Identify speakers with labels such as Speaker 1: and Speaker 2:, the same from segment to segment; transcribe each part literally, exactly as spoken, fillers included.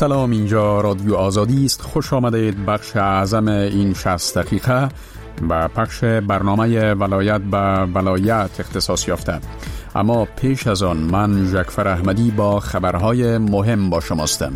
Speaker 1: سلام، اینجا رادیو آزادی است. خوش آمدید بخش اعظم این شصت دقیقه و پخش برنامه ولایت به ولایت اختصاص یافته. اما پیش از آن من ژکفر احمدی با خبرهای مهم با شماستم.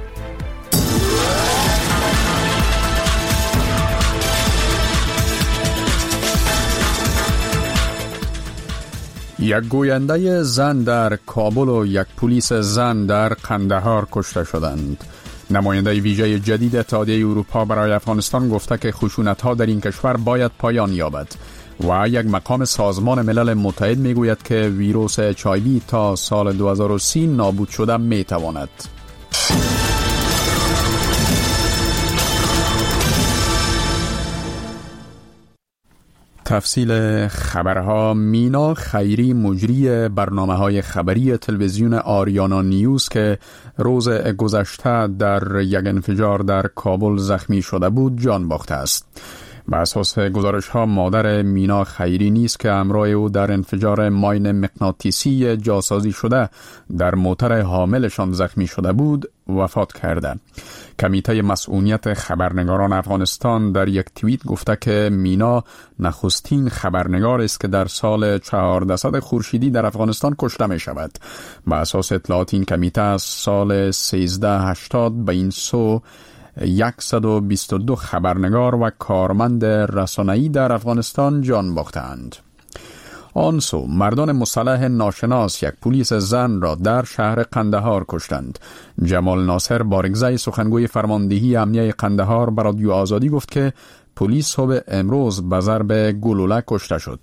Speaker 1: یک گوینده زن در کابل و یک پلیس زن در قندهار کشته شدند. نماینده ویژه جدید اتحادیه اروپا برای افغانستان گفته که خشونت‌ها در این کشور باید پایان یابد و یک مقام سازمان ملل متحد میگوید که ویروس اچ آی وی تا سال دو هزار و سی نابود شده میتواند. تفصیل خبرها. مینا خیری، مجری برنامه‌های خبری تلویزیون آریانا نیوز که روز گذشته در یک انفجار در کابل زخمی شده بود، جان باخته است. بر اساس گزارش‌ها مادر مینا خیری نیز که همراه او در انفجار ماین مغناطیسی جاسازی شده در موتر حاملشان زخمی شده بود، وفات کرده. کمیته مسئولیت خبرنگاران افغانستان در یک توییت گفته که مینا نخستین خبرنگار است که در سال چهاردهصد خورشیدی در افغانستان کشته می شود. بر اساس اطلاعات این کمیته از سال سیزده هشتاد به این سو صد و بیست و دو خبرنگار و کارمند رسانه‌ای در افغانستان جان باختند. آنسو مردان مسلح ناشناس یک پلیس زن را در شهر قندهار کشتند. جمال ناصر بارگزای سخنگوی فرماندهی امنیه قندهار بر رادیو آزادی گفت که پلیس صبح امروز به ضرب گلوله کشته شد.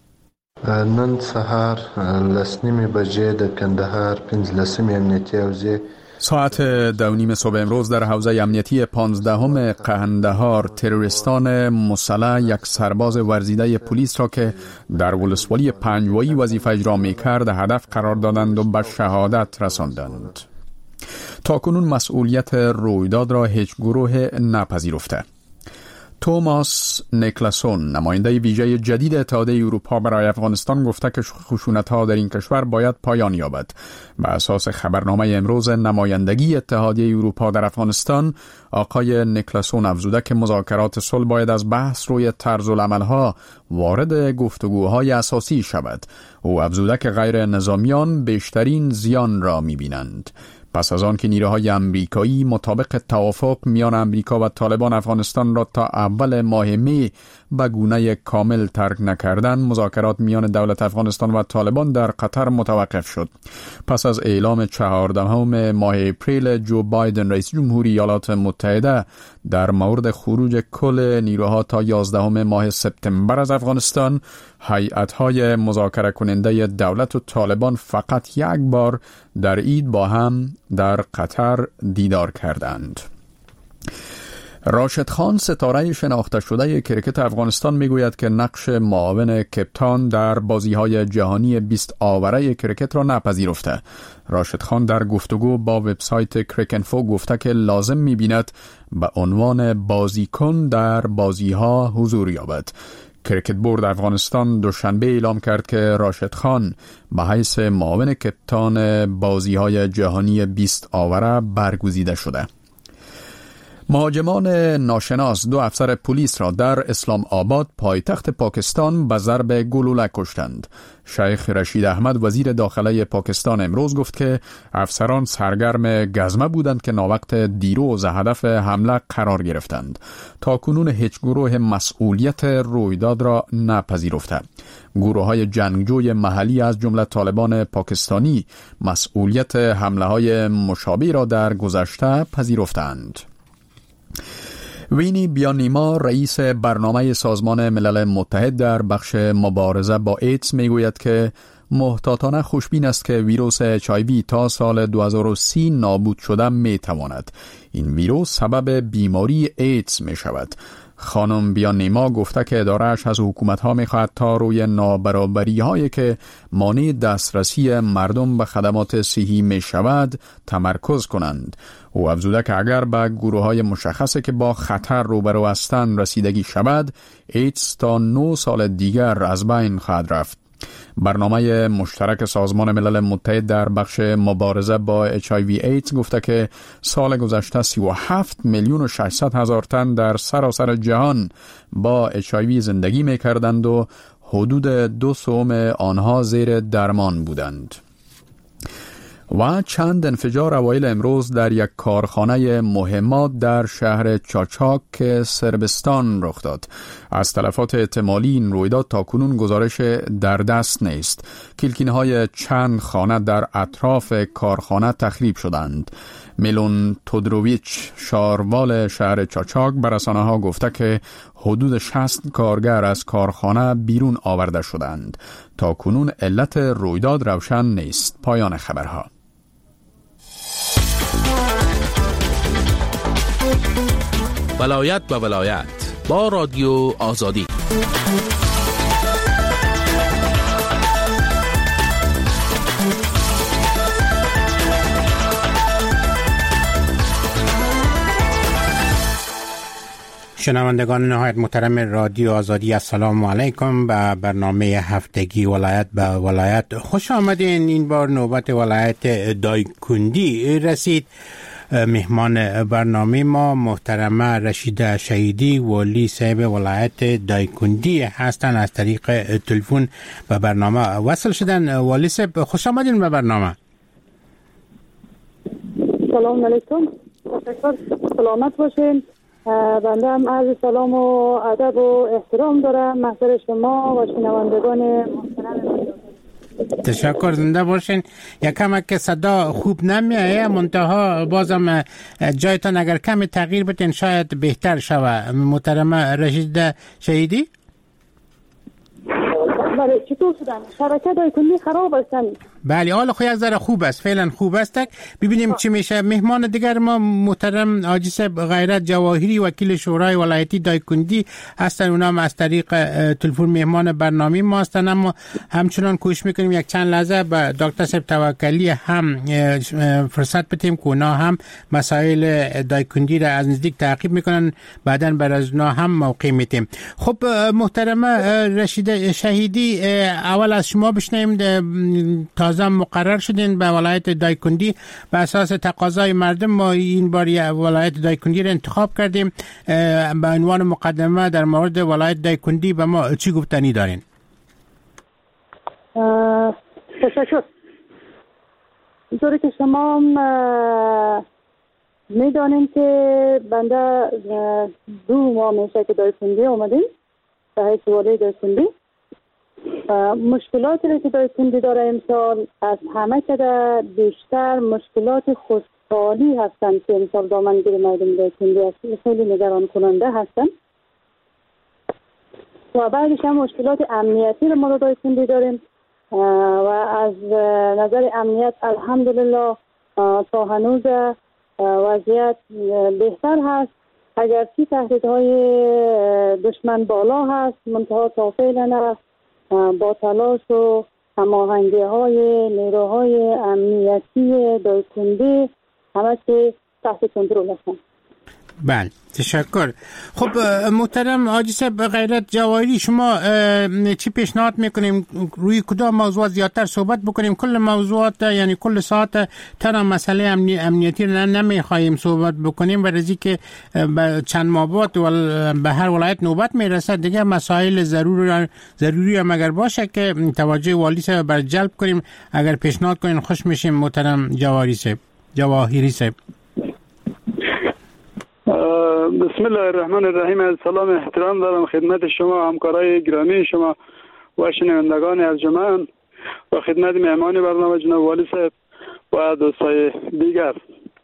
Speaker 2: نن سهار لسنیمی بجه در قندهار پنځلسمې امنیتی حوزه
Speaker 1: ساعت دو نیم صبح امروز در حوزه امنیتی پانزدهم قندهار تروریستان مسلح یک سرباز ورزیده پلیس را که در ولسوالی پنجوایی وظیفه اجرا می‌کرد هدف قرار دادند و به شهادت رساندند. تاکنون مسئولیت رویداد را هیچ گروه نپذیرفته. توماس نیکلاسون، نماینده ویژه جدید اتحادیه اروپا برای افغانستان گفته که خشونت‌ها در این کشور باید پایان یابد. بر اساس خبرنامه امروز نمایندگی اتحادیه اروپا در افغانستان، آقای نیکلاسون افزوده که مذاکرات صلح باید از بحث روی طرز العمل‌ها وارد گفتگوهای اساسی شود. او افزوده که غیر نظامیان بیشترین زیان را می‌بینند. پس از آن که نیروهای امریکایی مطابق توافق میان امریکا و طالبان افغانستان را تا اول ماه می به گونه کامل ترک نکردند، مذاکرات میان دولت افغانستان و طالبان در قطر متوقف شد. پس از اعلام چهاردهم ماه اپریل جو بایدن رئیس جمهوری ایالات متحده در مورد خروج کل نیروها تا یازدهم ماه سپتامبر از افغانستان، هیئت‌های مذاکره کننده دولت و طالبان فقط یک بار در عید با هم در قطر دیدار کردند. راشد خان، ستاره شناخته شده کرکت افغانستان، میگوید که نقش معاون کپتان در بازی‌های جهانی بیست آوره کرکت را نپذیرفته. راشد خان در گفتگو با وبسایت کرکنفو گفته که لازم می‌بیند به عنوان بازیکن در بازی‌ها حضور یابد. کرکت بورد افغانستان دوشنبه اعلام کرد که راشد خان به حیث معاون کپتان بازی‌های جهانی بیست آوره برگزیده شده. مهاجمان ناشناس دو افسر پلیس را در اسلام آباد پایتخت پاکستان به ضرب گلوله کشتند. شیخ رشید احمد، وزیر داخله پاکستان، امروز گفت که افسران سرگرم گزمه بودند که ناوقت دیروز هدف حمله قرار گرفتند. تا کنون هیچ گروه مسئولیت رویداد را نپذیرفته. گروه‌های جنگجوی محلی از جمله طالبان پاکستانی مسئولیت حمله‌های مشابه را در گذشته پذیرفتند. وینی بیانیما، رئیس برنامه سازمان ملل متحد در بخش مبارزه با ایدز، میگوید که محتاطانه خوشبین است که ویروس اچ آی وی تا سال دو هزار و سی نابود شده میتواند. این ویروس سبب بیماری ایدز می شود. خانم بیانیما گفته که اداره‌اش از حکومت‌ها می‌خواهد تا روی نابرابری‌هایی که مانع دسترسی مردم به خدمات صحی می‌شود تمرکز کنند. او افزوده که اگر به گروه‌های مشخصی که با خطر روبرو هستند رسیدگی شود، ایدز تا نه سال دیگر از بین خواهد رفت. برنامه مشترک سازمان ملل متحد در بخش مبارزه با اچ آی وی ایدز گفته که سال گذشته سی و هفت میلیون و ششصد هزار تن در سراسر جهان با اچ آی وی زندگی می کردند و حدود دو سوم آنها زیر درمان بودند. و چند انفجار اوایل امروز در یک کارخانه مهمات در شهر چاچاک سربستان رخ داد. از تلفات احتمالی این رویداد تاکنون گزارش در دست نیست. کلکین‌های چند خانه در اطراف کارخانه تخریب شدند. میلون تودروویچ شاروال شهر چاچاک به رسانه‌ها گفته که حدود شصت کارگر از کارخانه بیرون آورده شدند. تاکنون علت رویداد روشن نیست. پایان خبرها.
Speaker 3: ولایت به ولایت با رادیو آزادی.
Speaker 4: شنوندگان نهایت محترم رادیو آزادی، السلام علیکم. به برنامه هفتگی ولایت به ولایت خوش آمدین. این بار نوبت ولایت دایکندی رسید. مهمان برنامه ما محترمه رشیده شهیدی والی صاحب ولایت دایکندی هستند. از طریق تلفن به برنامه وصل شدن. والی صاحب خوش آمدین به برنامه.
Speaker 5: سلام علیکم، سلامت باشین. بنده هم عرض سلام و ادب و احترام دارم محضر شما و شنوندگان محترم.
Speaker 4: تشکر، زنده باشین. یکم که صدا خوب نمیایه، منتها بازم جایتان اگر کمی تغییر بتین شاید بهتر شوه. محترم رشید شهیدی.
Speaker 5: بله، چطور شدن؟ شبکه دایکندی خراب هستن.
Speaker 4: بله، حالا خو یک ذره خوب است، فعلا خوب است. ببینیم چی میشه. مهمان دیگر ما محترم حاجی صاحب غیرت جواهری وکیل شورای ولایتی دایکندی هستن. اونام از طریق تلفن مهمان برنامه ما هستن. اما همچنان کوشش میکنیم یک چند لحظه به دکتر صاحب توکلی هم فرصت بدیم که اونا هم مسائل دایکندی را از نزدیک تعقیب میکنن، بعدن بر از اونا هم موقع میتیم. خب محترم رشید شهیدی، اول از شما بشنیم. تازه مقرر شدین به ولایت دایکندی به اساس تقاضای مردم. ما این بار ولایت دایکندی را انتخاب کردیم. به عنوان مقدمه در مورد ولایت دایکندی به ما چی گفتنی دارین؟
Speaker 5: تشکر. اینطوری که شما میدانیم که بنده دو ماه میشه که دایکندی اومدیم به حیث والی دایکندی. مشکلاتی که دایکندی داره امسال از همه که بیشتر مشکلات خشکسالی هستن که امسال دامنگیر مردم دایکندی خیلی نگران کننده هستن و بعدش هم مشکلات امنیتی رو ما دایکندی داریم و از نظر امنیت الحمدلله تا هنوز وضعیت بهتر هست. اگرچه تهدیدهای دشمن بالا هست، منتها تا فعلا با تلاش و هماهنگی‌های نیروهای امنیتی دایکندی همه چی تحت کنترل هستند.
Speaker 4: بله، تشکر. خب محترم حاجی صاحب غیرت جواهری، شما چی پیشنهاد میکنیم؟ روی کدام موضوع زیادتر صحبت بکنیم؟ کل موضوعات یعنی کل ساعت تنها مسئله امنی امنیتی رو نمیخواهیم صحبت بکنیم، برای که چند ماه بعد به هر ولایت نوبت میرسه دیگه. مسائل ضروری ضروری هم اگر باشه که توجه والی صاحب بر جلب کنیم، اگر پیشنهاد کنین خوش میشیم. محترم جواهری صاحب جواهری صاحب.
Speaker 6: بسم الله الرحمن الرحیم. سلام احترام دارم خدمت شما همکارای گرامی شما و شنوندگان ارجمند و خدمت مهمان برنامه جناب والی صاحب و دوستای دیگر.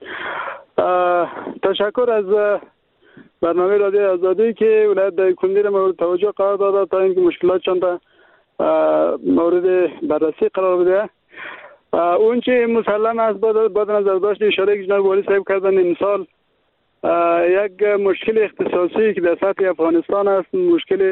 Speaker 6: تشکر از برنامه رادیو آزادی که ولایت دایکندی را مورد توجه قرار داده تا اینکه مشکلات چند مورد بررسی قرار بده. اون چه مسلم است بعد نظر داشت اشاره که جناب والی صاحب کردن امسال یک مشکل اختصاصی که در سطح افغانستان است، مشکل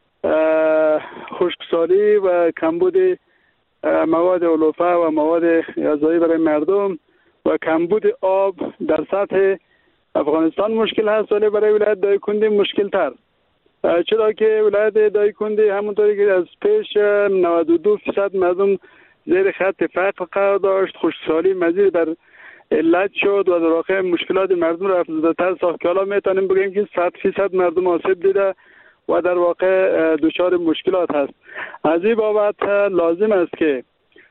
Speaker 6: خشکسالی و کمبود مواد علوفه و مواد غذایی برای مردم و کمبود آب در سطح افغانستان مشکل هست، ولی برای ولایت دایکندی مشکل تر. چرا که ولایت دایکنډي همونطوری که از پیش نود و دو درصد مردم زیر خط فقر قرار داشت، خشکسالی مزید بر علت شد و در واقع مشکلات مردم را افزوده‌تر ساخت که حالا میتونیم بگیم که صد درصد مردم آسیب دیده و در واقع دچار مشکلات هست. از این بابت لازم است که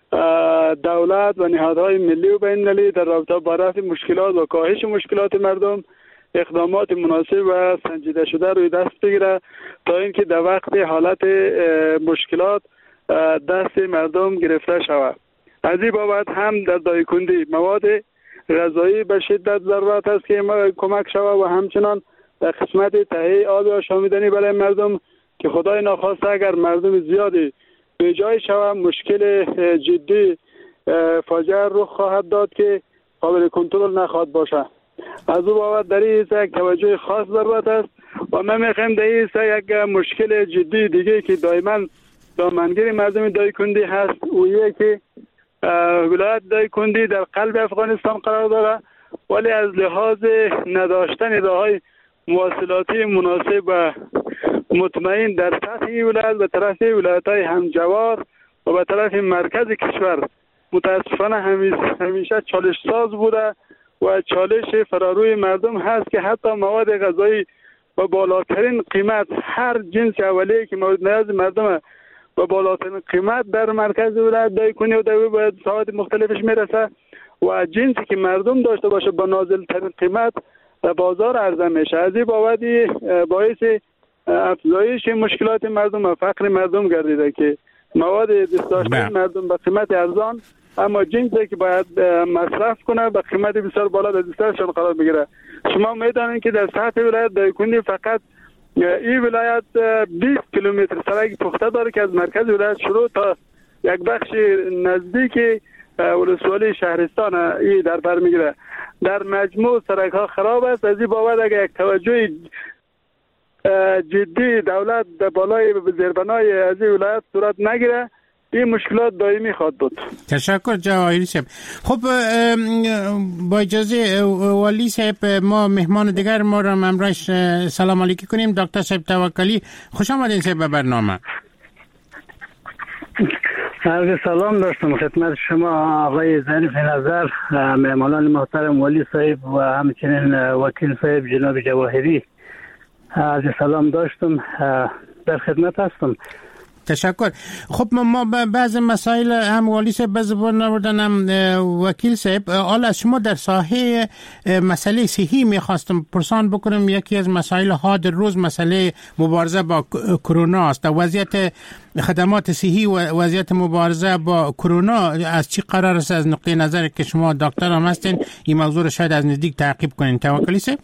Speaker 6: دولت و نهادهای ملی و بین‌المللی در رابطه با رفع مشکلات و کاهش مشکلات مردم اقدامات مناسب و سنجیده شده روی دست بگیره تا اینکه در وقت حالت مشکلات دست مردم گرفته شود. از این بابت هم در دایکنډي مواد غذایی به شدت ضرورت است که کمک شود و همچنان در قسمت تهیه آب آشامیدنی برای مردم که خدای ناخواسته اگر مردم زیادی به جای شود مشکل جدی فاجعه رخ خواهد داد که قابل کنترل نخواهد باشه. از او بابت در این یک توجه خاص ضرورت است و من میخوایم در این یک مشکل جدی دیگه که دائما دامنگیر مردم دایکنډي هست او یکی ولایت دایکنډي در قلب افغانستان قرار داره ولی از لحاظ نداشتن راههای مواصلاتی مناسب و مطمئن در سطح این ولایت به طرف ولایت‌های همجوار و به طرف مرکز کشور متاسفانه همیشه چالش ساز بوده و چالش فراروی مردم هست که حتی مواد غذایی با بالاترین قیمت هر جنس اولیه که مورد نیاز مردم با بالاترین قیمت در مرکز ولایت دایکنډي و در ساحات مختلفش میرسه و جنسی که مردم داشته باشه با نازلترین قیمت بازار عرضه میشه. از این بابت باعث افزایش مشکلات مردم و فقر مردم گردیده که مواد دست داشته مردم با قیمت ارزان اما جنسی که باید مصرف کنه با قیمت بسیار بالا در دستشان قرار بگیره. شما میدانید که در سطح ولایت دایکنډي فقط این ولایت بیست کیلومتر سرک پخته داره که از مرکز ولایت شروع تا یک بخش نزدیک ولسوالی شهرستان این در بر میگیره. در مجموع سرک ها خراب است. از این بابت اگر یک توجه جدی دولت در بالای زیربنای از این ولایت صورت نگیره این مشکلات دائمی خواهد بود.
Speaker 4: تشکر جواهری صاحب. خب با اجازه والی صاحب ما مهمان دیگر ما را امروز سلام علیکی کنیم. دکتر صاحب توکلی خوش آمدین صاحب به برنامه.
Speaker 7: عرض سلام داشتم خدمت شما آقای ظریف نظر، مهمانان محترم والی صاحب و همچنین وکیل صاحب جناب جواهری. عرض سلام داشتم، در خدمت هستم.
Speaker 4: تشکر. خب ما بعض مسائل هم والی صاحب به زبان آوردن هم وکیل صاحب. حالا از شما در ساحه مسئله صحی میخواستم پرسان بکنم. یکی از مسائل ها در روز مسئله مبارزه با کرونا است. وضعیت خدمات صحی و وضعیت مبارزه با کرونا از چی قرار است؟ از نقطه نظر که شما دکتر هم هستین این موضوع را شاید از نزدیک تعقیب کنین. توکلی صاحب.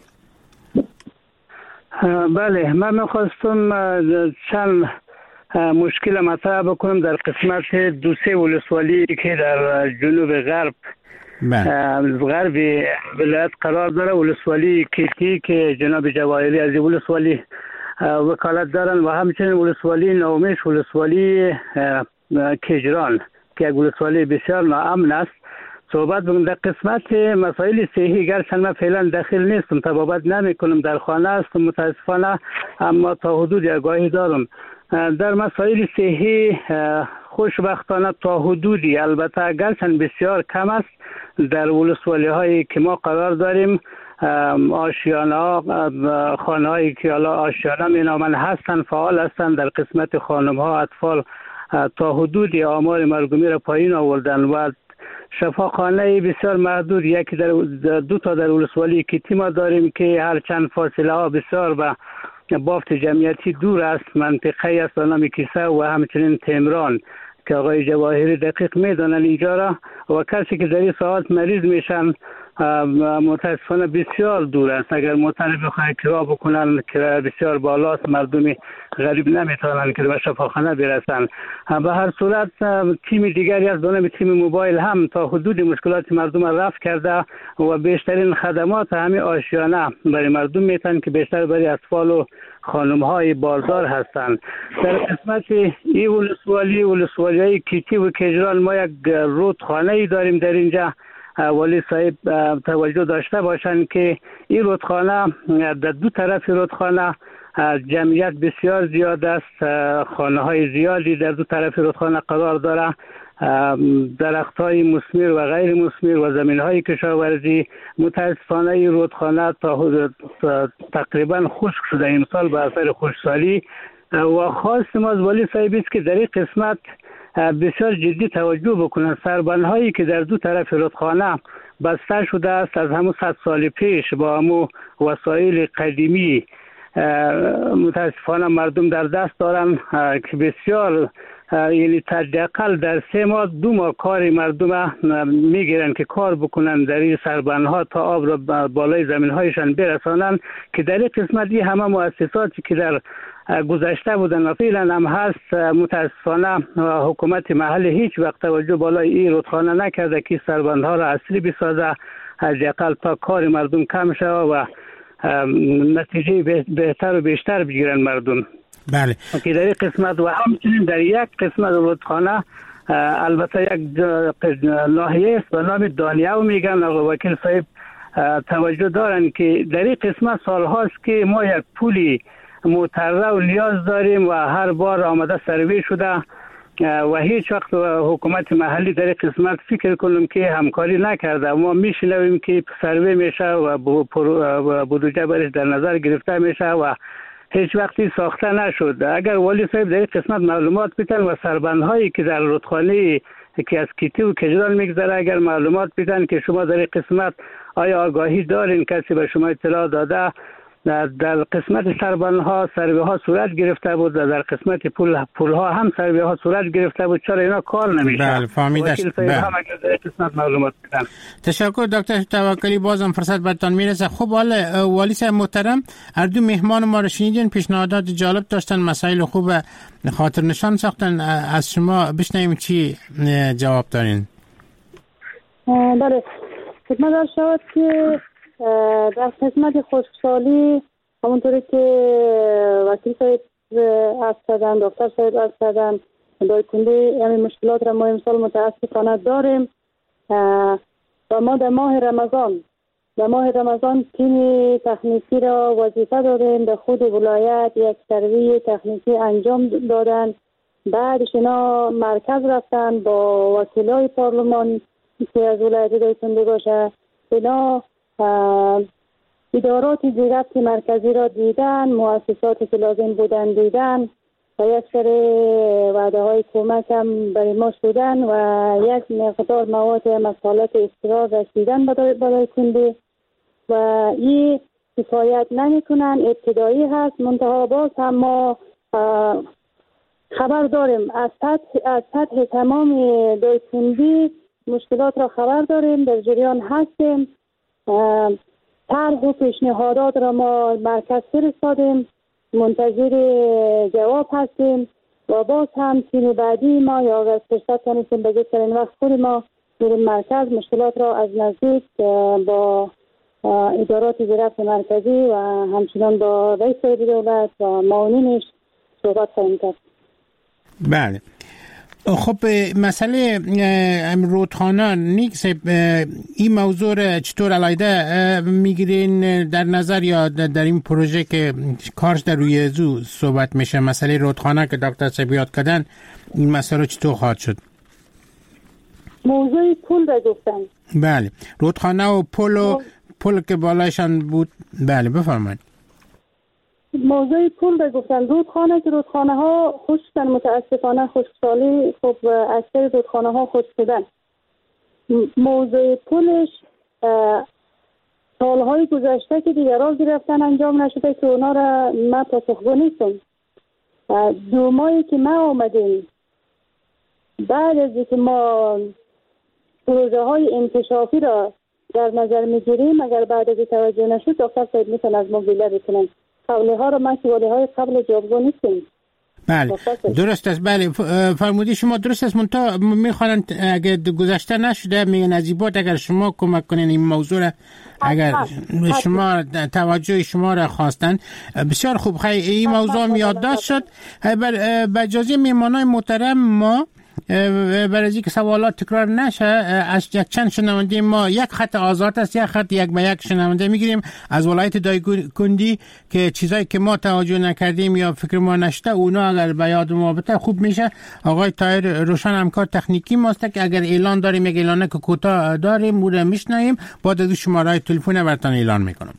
Speaker 7: بله، من میخواستم چند مشکل مطرح بکنم در قسمت دو سه ولسوالی که در جنوب غرب غرب ولایت قرار داره. ولسوالی کیتی که جناب جواهری از ولسوالی وکالت دارن و همچنین ولسوالی نومیش، ولسوالی کجران که یک ولسوالی بسیار ناامن است. صحبت بکنم در قسمت مسائل صحی. گرچند من فعلا داخل نیستم، تبابت نمی کنم، در خانه هستم متاسفانه، اما تا حدود آگاهی دارم. در مسائل صحی خوشبختانه تا حدودی، البته گرچند بسیار کم است، در ولسوالی هایی که ما قرار داریم آشیانه ها، خانه هایی که حالا آشیانه می نامن هستند، فعال هستند. در قسمت خانم ها اطفال تا حدودی آمار مرگومی را پایین آوردن و شفاخانه بسیار محدود، یکی در دو تا در ولسوالی کیتی ما داریم که هر چند فاصله ها بسیار با بافت جمعیتی دور است. منطقه است به نام کیسه و همچنین تمران که آقای جواهری دقیق میدانن اینجا را و کسی که در این ساعت مریض میشن متاسفانه بسیار دور است. اگر معترف بخواهی کرا بکنن که بسیار بالاست، مردم غریب نمیتونن که به شفاخانه برسن. به هر صورت تیم دیگری از دانم تیم موبایل هم تا حدود مشکلات مردم رفع کرده و بیشترین خدمات همین آشیانه برای مردم میتن که بیشتر برای اطفال و خانم های باردار هستند. در قسمت ای ولسوالی ولسوالی کیتی و کجران ما یک رودخانه ای داریم. در اینجا والی صاحب توجه داشته باشند که این رودخانه در دو طرف رودخانه جمعیت بسیار زیاد است، خانه های زیادی در دو طرف رودخانه قرار داره، درخت های مثمر و غیر مثمر و زمین های کشاورزی. متاسفانه رودخانه تا تقریبا خشک شده امسال به اثر خشکسالی و خواست ما از والی صاحب است که در این قسمت بسیار جدی توجه بکنند. سربندهایی که در دو طرف رودخانه بسته شده است از همون صد سال پیش با همون وسایل قدیمی، متاسفانه مردم در دست دارن که بسیار یعنی حداقل در سه ماه دو ماه کار مردم میگیرن که کار بکنن در این سربندها تا آب را بالای زمین هایشان برسانن، که در این قسمت همه مؤسساتی که در گذشته بودن و فعلا هم هست متاسفانه حکومت محلی هیچ وقت توجه بالای این رودخانه نکرده که سربندها را اصلی بسازه، حداقل تا کار مردم کم شود و نتیجه بهتر و بیشتر بگیرن مردم.
Speaker 4: بله.
Speaker 7: که در این قسمت و همچنین در یک قسمت رودخانه البته یک ناحیه است به نام دانیو میگن، وکیل صاحب توجه دارن که در این قسمت سال هاست که ما یک پولی مترا و نیاز داریم و هر بار آمده سروی شده و هیچ وقت حکومت محلی در این قسمت فکر کنیم که همکاری نکرده. ما میشنویم که سروی میشه و بودجه برش در نظر گرفته میشه و هیچ وقتی ساخته نشد. اگر والی صاحب در این قسمت معلومات بدن و سربندهایی که در رودخانه که از کیتی و کجران میگذره اگر معلومات بدن که شما در این قسمت آیا آگاهی دارین، کسی به شما اطلاع داده در قسمت سربندها سروی ها صورت گرفته بود، در قسمت پول پول ها هم سروی ها صورت گرفته بود، چرا اینا کار نمیشه؟
Speaker 4: بله فهمیدش.
Speaker 7: بله. هم اگر در قسمت معلومات بدن.
Speaker 4: تشکر دکتر توکلی، بازم فرصت برتان میرسه. خب حالا والی صاحب محترم، هر دو مهمان ما رو شنیدین، پیشنهادات جالب داشتن، مسائل خوب خاطر نشان ساختن. از شما بشنویم چی جواب دارین.
Speaker 5: بله خدمت دار شد که در قسمت خشکسالی همونطوری که وکیل صاحب عرض کردن، دکتر صاحب عرض کردن، دایکنده یعنی مشکلات را ما امسال متاسفانه داریم و ما در ماه رمضان در ماه رمضان تیم تکنیکی را وظیفه داریم در خود ولایت یک سروی تکنیکی انجام دادن. بعدش اینا مرکز رفتن با وکیلای پارلمان که از ولایت دایکنده باشه، اینا ادارات زیرفت مرکزی را دیدن، مؤسساتی که لازم بودن دیدن و یک سری وعده های کمک هم برای ما شدن و یک مقدار مواد مسئولات اضطرار رسیدن برای کنده و این کفایت نمی کنن. ابتدایی هست، منتها باز هم ما خبر داریم از سطح از سطح تمام دایکندی مشکلات را خبر داریم، در جریان هستیم. طرح و پیشنهادات را ما مرکز فرستادیم، منتظر جواب هستیم و باز هم تیم بعدی ما یا اگر فرصت کنیم به این وقت خود ما میریم مرکز مشکلات را از نزدیک با ادارات زیرفت مرکزی و همچنان با رئیس دولت و معاونینش صحبت خواهیم کرد.
Speaker 4: بله. خب مسئله رودخانه نیکس، این موضوع چطور علیده میگیرین در نظر یا در این پروژه که کارش در روی زو صحبت میشه، مسئله رودخانه که دکتر صاحب یاد کردن، این مسئله چطور خواهد شد؟
Speaker 5: موضوع پل را گفتن.
Speaker 4: بله رودخانه و پل و پل که بالایشان بود. بله بفرمایید.
Speaker 5: موضوع پول را گفتن. رودخانه که رودخانه ها خشکن، متاسفانه خشکسالی خب اکثر رودخانه ها خشک شدن. موضوع پولش سالهای گذشته که دیگر را گرفتن انجام نشده که اونا را من پاسخگو نیستم. دو ماهی که ما آمدیم بعد از اینکه ما پروژه های انکشافی را در نظر میگیریم، اگر بعد از توجه نشد دکتر صاحب میتونن از ما بیله بکنن. قبلی ها رو ما که والی های قبل جوابگو نیستیم.
Speaker 4: بله درست است. بله فرمودی شما درست است. منتها میخوان اگر گذشته نشده میگن عجیبات اگر شما کمک کنین این موضوع را، اگر شما توجه شما را خواستن بسیار خوب. خیلی این موضوع یادداشت شد. بر اجازه میهمانای محترم ما برای اینکه سوالات تکرار نشه از یک چند شنونده ما یک خط آزاد است، یک خط یک به یک شنونده میگیریم از ولایت دایکندی که چیزایی که ما توجه نکردیم یا فکر ما نشته اونا اگر به یاد ما بته خوب میشه. آقای طاهر روشن همکار تکنیکی ماست که اگر اعلان داریم یک اعلانه که کوتاه داریم او را میشنویم، بعد از شماره تلفن براتون اعلان میکنم.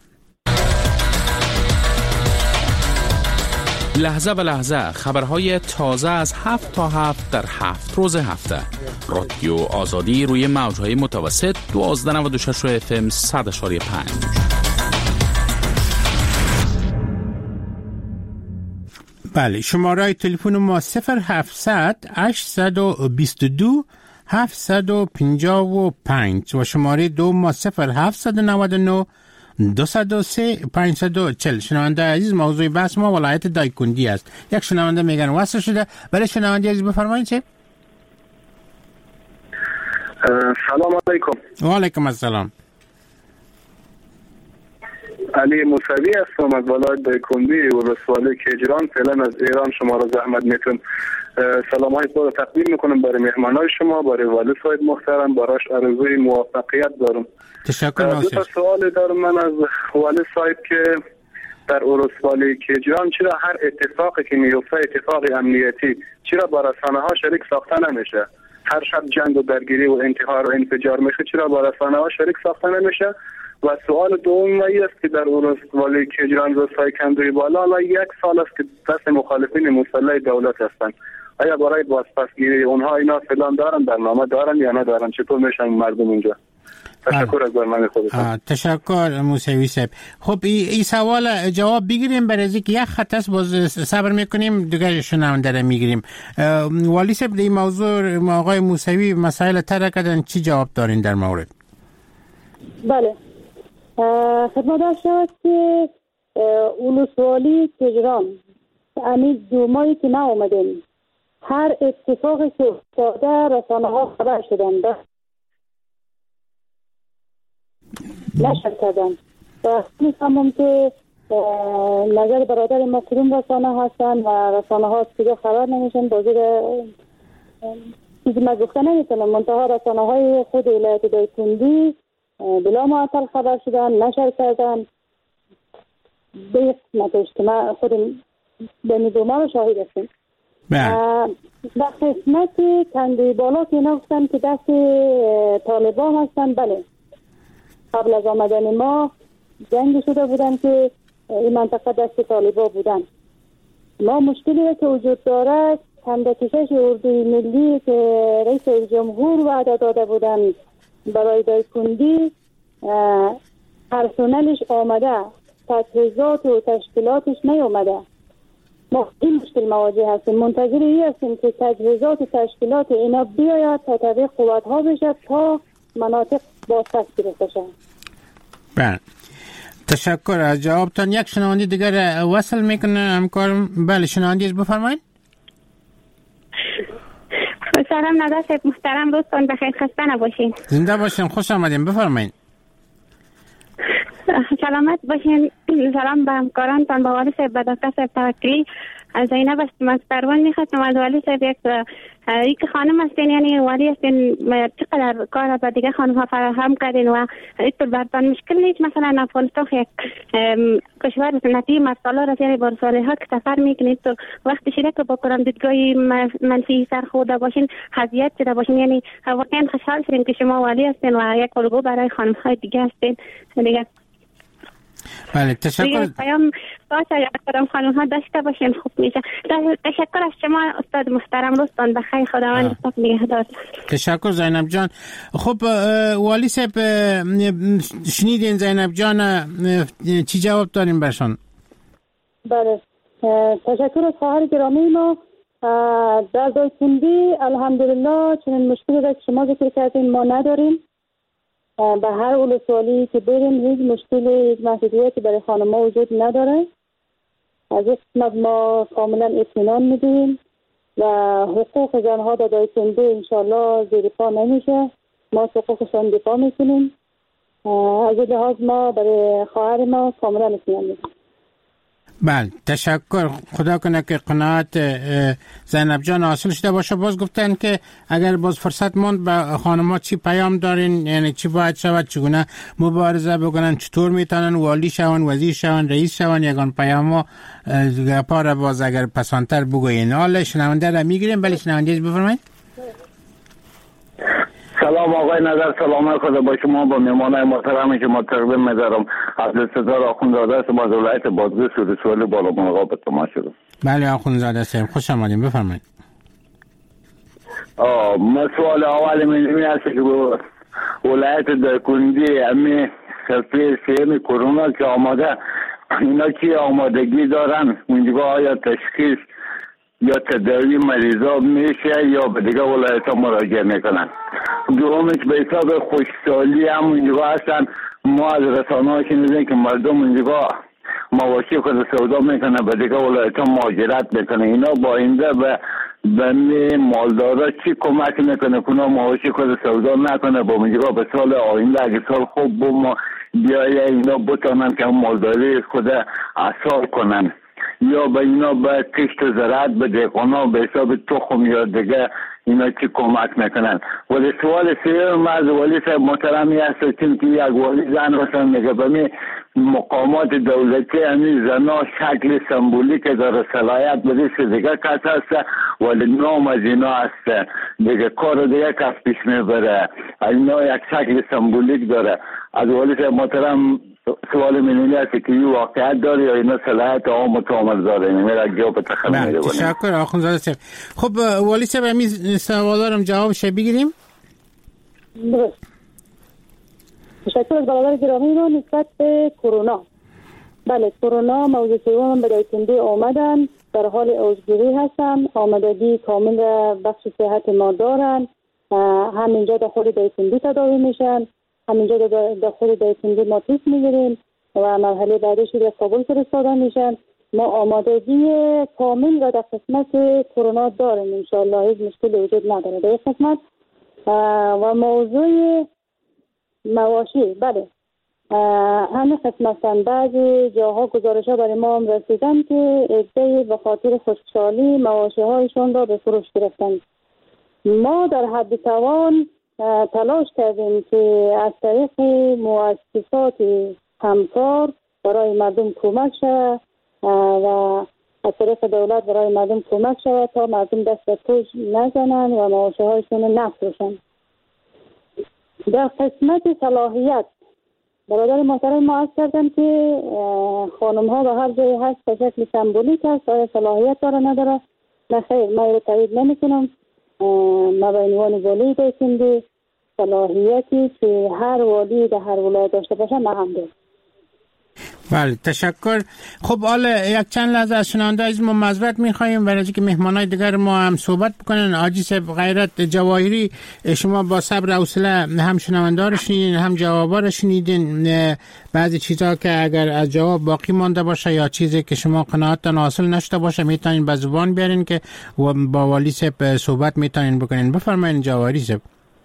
Speaker 3: لحظه به لحظه خبرهای تازه از هفت تا هفت در هفت روز هفته. رادیو آزادی روی موجهای متوسط دوازده نود و شش اف ام صد اشاری پنج.
Speaker 4: بله، شماره تلفن ما صفر هفتصد هشتصد و بیست و دو هفتصد و پنجاه و پنج و شماره دو ما صفر هفتصد و نود و نه دوصد و سه پانصد و چهل. شنونده عزیز، موضوع بحث ما ولایت دایکندی است. یک شنونده میگن واسه شده. برای شنونده عزیز بفرمایید. چه
Speaker 8: سلام علیکم.
Speaker 4: و علیکم السلام.
Speaker 8: علی موسوی هستم از ولایت دایکندی ولسوالی کیجران. فعلا از ایران شما را زحمت میتونم سلام های خود تقدیم میکنم برای مهمانای شما، برای والی صاحب محترم. براش آرزوی موفقیت دارم.
Speaker 4: تشکر.
Speaker 8: دو تا سوال دارم من از والی صاحب که در ولسوالی کیجران چرا هر اتفاقی که میفته اتفاق امنیتی چرا با رسانه ها شریک ساخته نمیشه؟ هر شب جنگ و درگیری و انتحار و انفجار میشه، چرا با رسانه ها شریک ساخته نمیشه؟ و سوال دوم این است که در ولسوالی کیجران روستای کندوی بالا الان یک سال است که دست مخالفین مسلح دولت هستند. آیا برای بازپسگیری اونها اینا فلان دارن، برنامه دارن یا ندارن؟ چطور میشن مردم اونجا؟ تشکر از برنامه خودتون.
Speaker 4: تشکر موسوی صاحب. خب این سوال جواب بگیریم، برای اینکه یک خط است باز صبر میکنیم دیگه شنونده را میگیریم. والی صاحب این موضوع آقای موسوی مسائل طرح کردن، چی جواب دارین در مورد؟
Speaker 5: بله، خدمت شد که ولسوالی کیجران امید دو ماهی که ما اومدیم هر اتفاقی که افتاده رسانه ها خبر شدن نشر کردن و میفهمم که نظر برادر ما کدوم رسانه هستن و رسانه ها دیگه خبر نمیشن. بازی چیزی ما گفته نمیتونم، منتها رسانه های خود ولایت دایکندی بلا معطل خبر شدن، نشر کردن. به قسمتش که ما خودم به میدوما رو شاهد هستیم. و قسمت کندوی بالا که اینا گفتن که دست طالبان هستن، بله قبل از آمدن ما جنگ شده بودن که این منطقه دست طالبان بودن. ما مشکلی که وجود داره کندکشش اردوی ملی که رئیس جمهور وعده داده بودن برای دایکندی پرسنلش آمده، تجهیزات و تشکیلاتش نیامده. ما این مشکل مواجه هستیم، منتظر این هستیم که تجهیزات و تشکیلات اینا بیاید تا طبیق قوت ها بشه تا مناطق بازپس گرفته شد.
Speaker 4: بله، تشکر از جوابتان. یک شنونده دیگر وصل میکنه همکارم. بله شنونده بفرمایید.
Speaker 9: سلام ندا صاحب محترم، روزتون بخیر، خسته نباشین.
Speaker 4: زنده باشین، خوش آمدین، بفرمایید.
Speaker 9: سلامت باشین. سلام به همکارانتان، به والی صاحب، به دکتر صاحب توکلی. از زینب هستم از پروان. میخواستم از والی صاحب یک یک خانم هستین، یعنی والی هستین، چقدر کار به دیگه خانم ها فراهم کردین و اینطور برتان مشکل نیست؟ مثلا افغانستان یک کشور سنتی مسئله را یعنی با صالحات که سفر میکنید تو وقتی شده که با قرآن دیدگاهی منفی سر خورده باشین، حضیت شده باشین، یعنی واقعا خوشحال شدیم که شما والی هستین و یک الگو برای خانم های دیگه هستین دیگه.
Speaker 4: بله تشکر.
Speaker 9: پیام باشه کدام خانم ها داشته باشین خوب میشه. تشکر از شما استاد محترم، روزتون بخیر، خداوند استاد نگهدار.
Speaker 4: تشکر زینب جان. خب والی صاحب شنیدین زینب جان، چی جواب داریم برشان؟
Speaker 5: بله تشکر از خواهر گرامی ما. در دایکندی الحمدلله چنین مشکلی را که شما ذکر کردین ما نداریم. به هر ولسوالی که بریم هیچ مشکلی، هیچ محدودیتی برای خانم ها وجود نداره. از این قسمت ما کاملا اطمینان میدیم و حقوق زنها در دایکندی انشالله زیر پا نمیشه. ما حقوقشان دفاع میکنیم. از این لحاظ ما برای خواهر ما کاملا اطمینان میدیم.
Speaker 4: بله تشکر. خدا کنه که قناعت زینب جان حاصل شده باشه. باز گفتن که اگر باز فرصت موند به خانم‌ها چی پیام دارین، یعنی چی باید شود، چگونه مبارزه بکنن، چطور میتونن والی شون، وزیر شون، رئیس شون، یگان پیامو گپا را باز اگر پسانتر بگوین. حالا شنونده را میگیریم. بله شنونده بفرمایید.
Speaker 10: سلام آقای نظر، سلام خدا با شما، با مهمانای محترمی که ما تقدیم می‌دارم. عبدالستار آخوندزاده است، از ولایت بادغیس ولسوالی بالامرغاب به تماس شدم.
Speaker 4: بله آخوندزاده صاحب خوش آمدید، بفرمایید.
Speaker 10: آه ما سوال اول من است که ولایت دایکنډي امی خلفی سیم کرونا که آماده، اینا که آمادگی دارن اونجا آیا تشخیص یا تداوی مریضا میشه یا به دیگه ولایت ها مراجعه میکنن؟ دومش به حساب خوشسالی هم اونجا هستن. ما از رسانه ها شنیدیم که مردم اونجا مواشی خود سودا میکنه به دیگه ولایت ها مهاجرت میکنه. اینا با اینده به بنی مالدارا چی کمک میکنه که اونا مواشی خود سودا نکنه با اونجا به سال آینده اگه سال خوب بوم بیایه اینا بتانن که مالداری خود اثار کنن، یا به اینا به کشت زراعت به دهقانا به حساب تخم یا دیگه اینا چی کمک میکنن؟ ولی سوال سوم از ولی صاحب محترمی هست که یک ولی زن رسن میگه به مقامات دولتی همی زنا شکل سمبولیک داره، صلاحیت بده دیگه کس هست ولی نام از اینا هست دیگه کار دیگه کس پیش میبره، اینا یک شکل سمبولیک داره. از ولی صاحب محترم سوال منینی است که این واقعیت داره یا اینا صلاحیت عام و کامل داره؟ این میره جواب تخمین میده.
Speaker 4: تشکر آخوندزاده صاحب. خب ولی صاحب همین سوالارم جوابش بگیریم.
Speaker 5: تشکر از برادر گرامی رو. نسبت به کرونا، بله کرونا موضوع سوم به دایکنډي آمدن، در حال اوجگیری هستن، آمادگی کامل بخش صحت ما دارن، همینجا در خود دایکنډي تداوی میشن، همینجا در خود دایکنډي ما تیست میگیریم و مرحله بعدش در کابل فرستاده میشن. ما آمادگی کامل و در قسمت کرونا داریم انشاءالله، هیچ مشکلی وجود نداره در قسمت. و موضوع مواشی، بله همه قسمتن. بعضی جاها گزارش ها برای ما هم رسیدن که عده‌ای به خاطر خوشحالی مواشی هایشون را به فروش گرفتن. ما در حد توان تلاش کردیم که از طریق مؤسسات همکار برای مردم کمک شود و از طریق دولت برای مردم کمک شود تا مردم دست به پوش نزنن و مواشی هایشون نفروشن. در قسمت صلاحیت برادر محترم ما عرض کردم که خانم ها به هر جای هست به شکل سمبولیک هست، آیا صلاحیت داره نداره؟ نه خیر، ما رو تایید نمی کنم. ما به عنوان والی دایکنډي صلاحیتی که هر والی در هر ولایت داشته باشه ما هم داریم.
Speaker 4: بله تشکر. خب حالا یک چند لحظه از شنونده از ما معذرت می‌خوایم برای اینکه مهمانای دیگر ما هم صحبت بکنن. حاجی صاحب غیرت جواهری، شما با صبر و حوصله هم شنونده رو شنیدین هم جوابا رو شنیدین. بعضی چیزا که اگر از جواب باقی مانده باشه یا چیزی که شما قناعتتان حاصل نشده باشه میتونین به زبان بیارین که با والی صاحب صحبت میتونین بکنین. بفرمایید جواهری صاحب.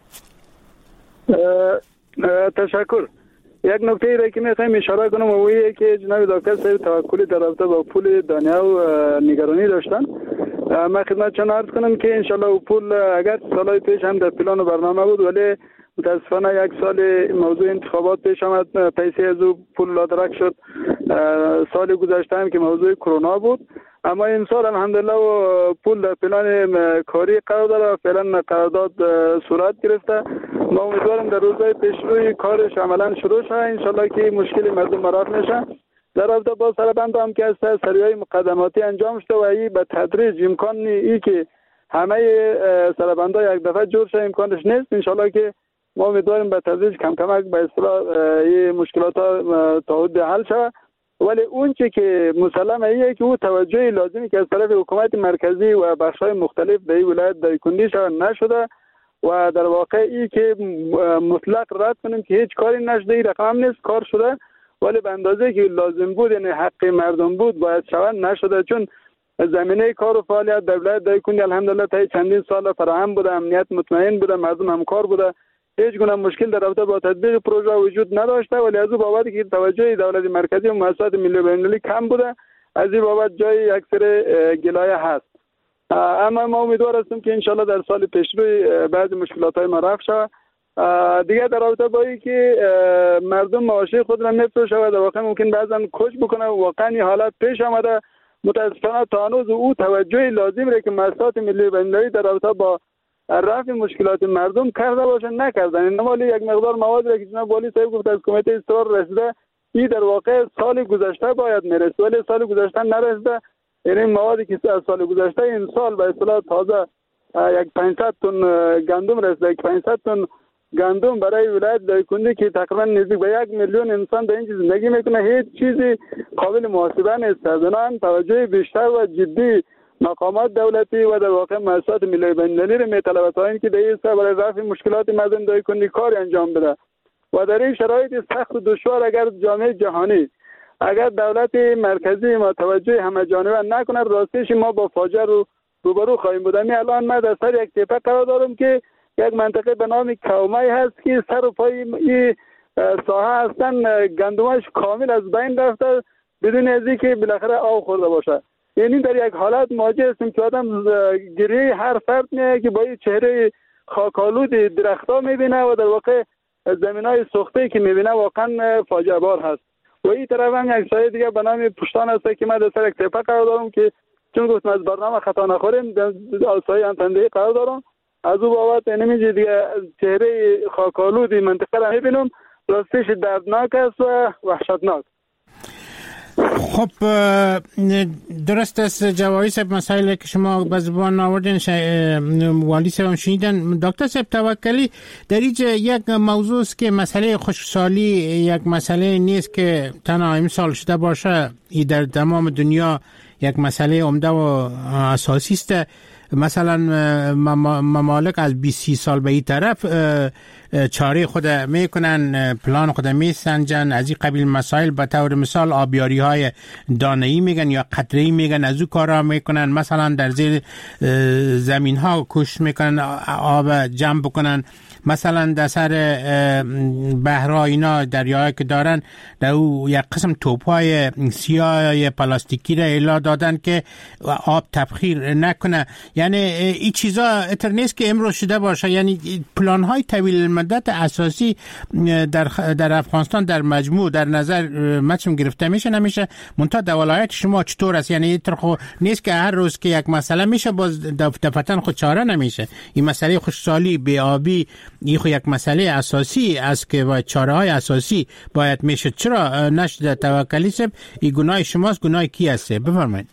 Speaker 6: تشکر. یک نکته ای را که میخوایم اشاره کنم و ویه که جناب دکتر صاحب توکلی در رابطه با پول دانیا و نگرانی داشتن. من خدمتشان عرض کنم که انشالله پول اگر سالهای پیش هم در پلان و برنامه بود ولی متاسفانه یک سال موضوع انتخابات پیش آمد، پیسه از او پول لادرک شد. سال گذشته هم که موضوع کرونا بود، اما این سال الحمدلله و پول در پلان کاری قرار داره و فعلا قرارداد صورت گرفته. ما امیدوارم در روزهای پیش روی کارش عملا شروع شه انشالله که مشکل مردم مراد نشه. در رابطه با سربند هم که از سریای مقدماتی انجام شده و این به تدریج امکان ای که همه سربندها یک دفعه جور شه امکانش نیست. انشالله که ما امیدواریم به تدریج کم کمک به اصطلاح این مشکلات ها تا حد حل شه. ولی اون چی که مسلمه ایه که او توجه لازمی که از طرف حکومت مرکزی و بخش‌های مختلف در این ولایت دایکنډي شده نشده و در واقع ای که مطلق رد کنیم که هیچ کاری نشده، این رقم نیست، کار شده ولی به اندازه که لازم بود یعنی حق مردم بود باید شود نشده. چون زمینه کار و فعالیت در ولایت دایکنډي الحمدلله تا چندین سال فراهم بوده، امنیت مطمئن بوده، مردم همکار بوده، هیچ گونه مشکل در رابطه با تطبیق پروژه وجود نداشته. ولی از او بابت که توجه دولت مرکزی و مؤسسات ملی و بین‌المللی کم بوده از این بابت جای اکثر گلایه هست. اما ما امیدوار هستیم که انشالله در سال پیشروی بعضی مشکلات های ما رفع شود. دیگه در رابطه با این که مردم مواشی خود را میفروشه و در واقع ممکن بعضا کش بکنه، واقعا این حالت پیش آمده. متاسفانه تا هنوز او توجه لازم را که مؤسسات ملی و بین‌المللی در رابطه با رفع مشکلات مردم کرده باشن نکردن. انما یک مقدار مواد را که جناب والی صاحب گفت از کمیته استقرار رسیده، این در واقع سال گذشته باید میرسه ولی سال گذشته نرسیده. یعنی موادی که از سال گذشته این سال به اصطلاح تازه یک پانصد تن گندم رسیده. یک پانصد تن گندم برای ولایت دایکنی که تقریبا نزدیک به یک میلیون انسان به این چیز زندگی میکنه هیچ چیزی قابل محاسبه نیست. از آن توجه بیشتر و جدی مقامات دولتی و در واقع مؤسسات ملی و بین‌المللی را میطلبه تا اینکه در این سال برای رفع مشکلات مردم دایکنی کار انجام بده. و در این شرایط سخت و دشوار اگر جامعه جهانی اگر دولت مرکزی ما توجه همه جانبه نکنه، راستش ما با فاجعه رو روبرو خواهیم بود. می الان ما در سر یک تپه قرار دارم که یک منطقه به نام کومای هست که سر و پای این ساحه هستن گندمش کامل از بین رفته بدون از اینکه بالاخره آب خورده باشه. یعنی در یک حالت مواجه هستیم که آدم گریه هر فرد میه که با این چهره خاکالود درختها میبینه و در واقع زمینای سوخته که میبینه واقعا فاجعه بار هست. و این طرف هم یک سایه دیگه به نام پشتان هست که من در سر یک تپه قرار دارم که چون گفتم از برنامه خطا نخوریم در سایه انتنده قرار دارم. از او بابت نمیشه دیگه چهره خاکالودی منطقه را میبینم، راستش دردناک است و وحشتناک.
Speaker 4: خب درست است جوایی صاحب، مسائل که شما به زبان آوردین والی صاحب هم شنیدن. دکتر صاحب توکلی در اینجا یک موضوع است که مسئله خشکسالی یک مسئله نیست که تنها امسال شده باشه، ای در تمام دنیا یک مسئله عمده و اساسی است. مثلا ممالک از بیست سال به این طرف چاره خود میکنن، پلان خود میسنجن، از این قبیل مسائل. به طور مثال آبیاری های دانه‌ای میگن یا قطره‌ای میگن، از او کارا میکنن. مثلا در زیر زمین ها کوشش میکنن آب جمع بکنن. مثلا در سر بحرها اینا دریاهایی که دارن در او یک قسم توپای سیاه پلاستیکی را الا دادن که آب تبخیر نکنه. یعنی این چیزا اتر نیست که امروز شده باشه. یعنی پلان های طویل مدت اساسی در در افغانستان در مجموع در نظر مچم گرفته میشه نمیشه. منتها در ولایت شما چطور است؟ یعنی اتر خو نیست که هر روز که یک مسئله میشه باز دفتن خود چاره نمیشه. این مسئله خشکسالی، بی‌آبی، این خو یک مسئله اساسی است که با چاره های اساسی باید میشه. چرا نشده توکلی صاحب؟ این گناه شماست، گناه کی است؟ بفرمایید.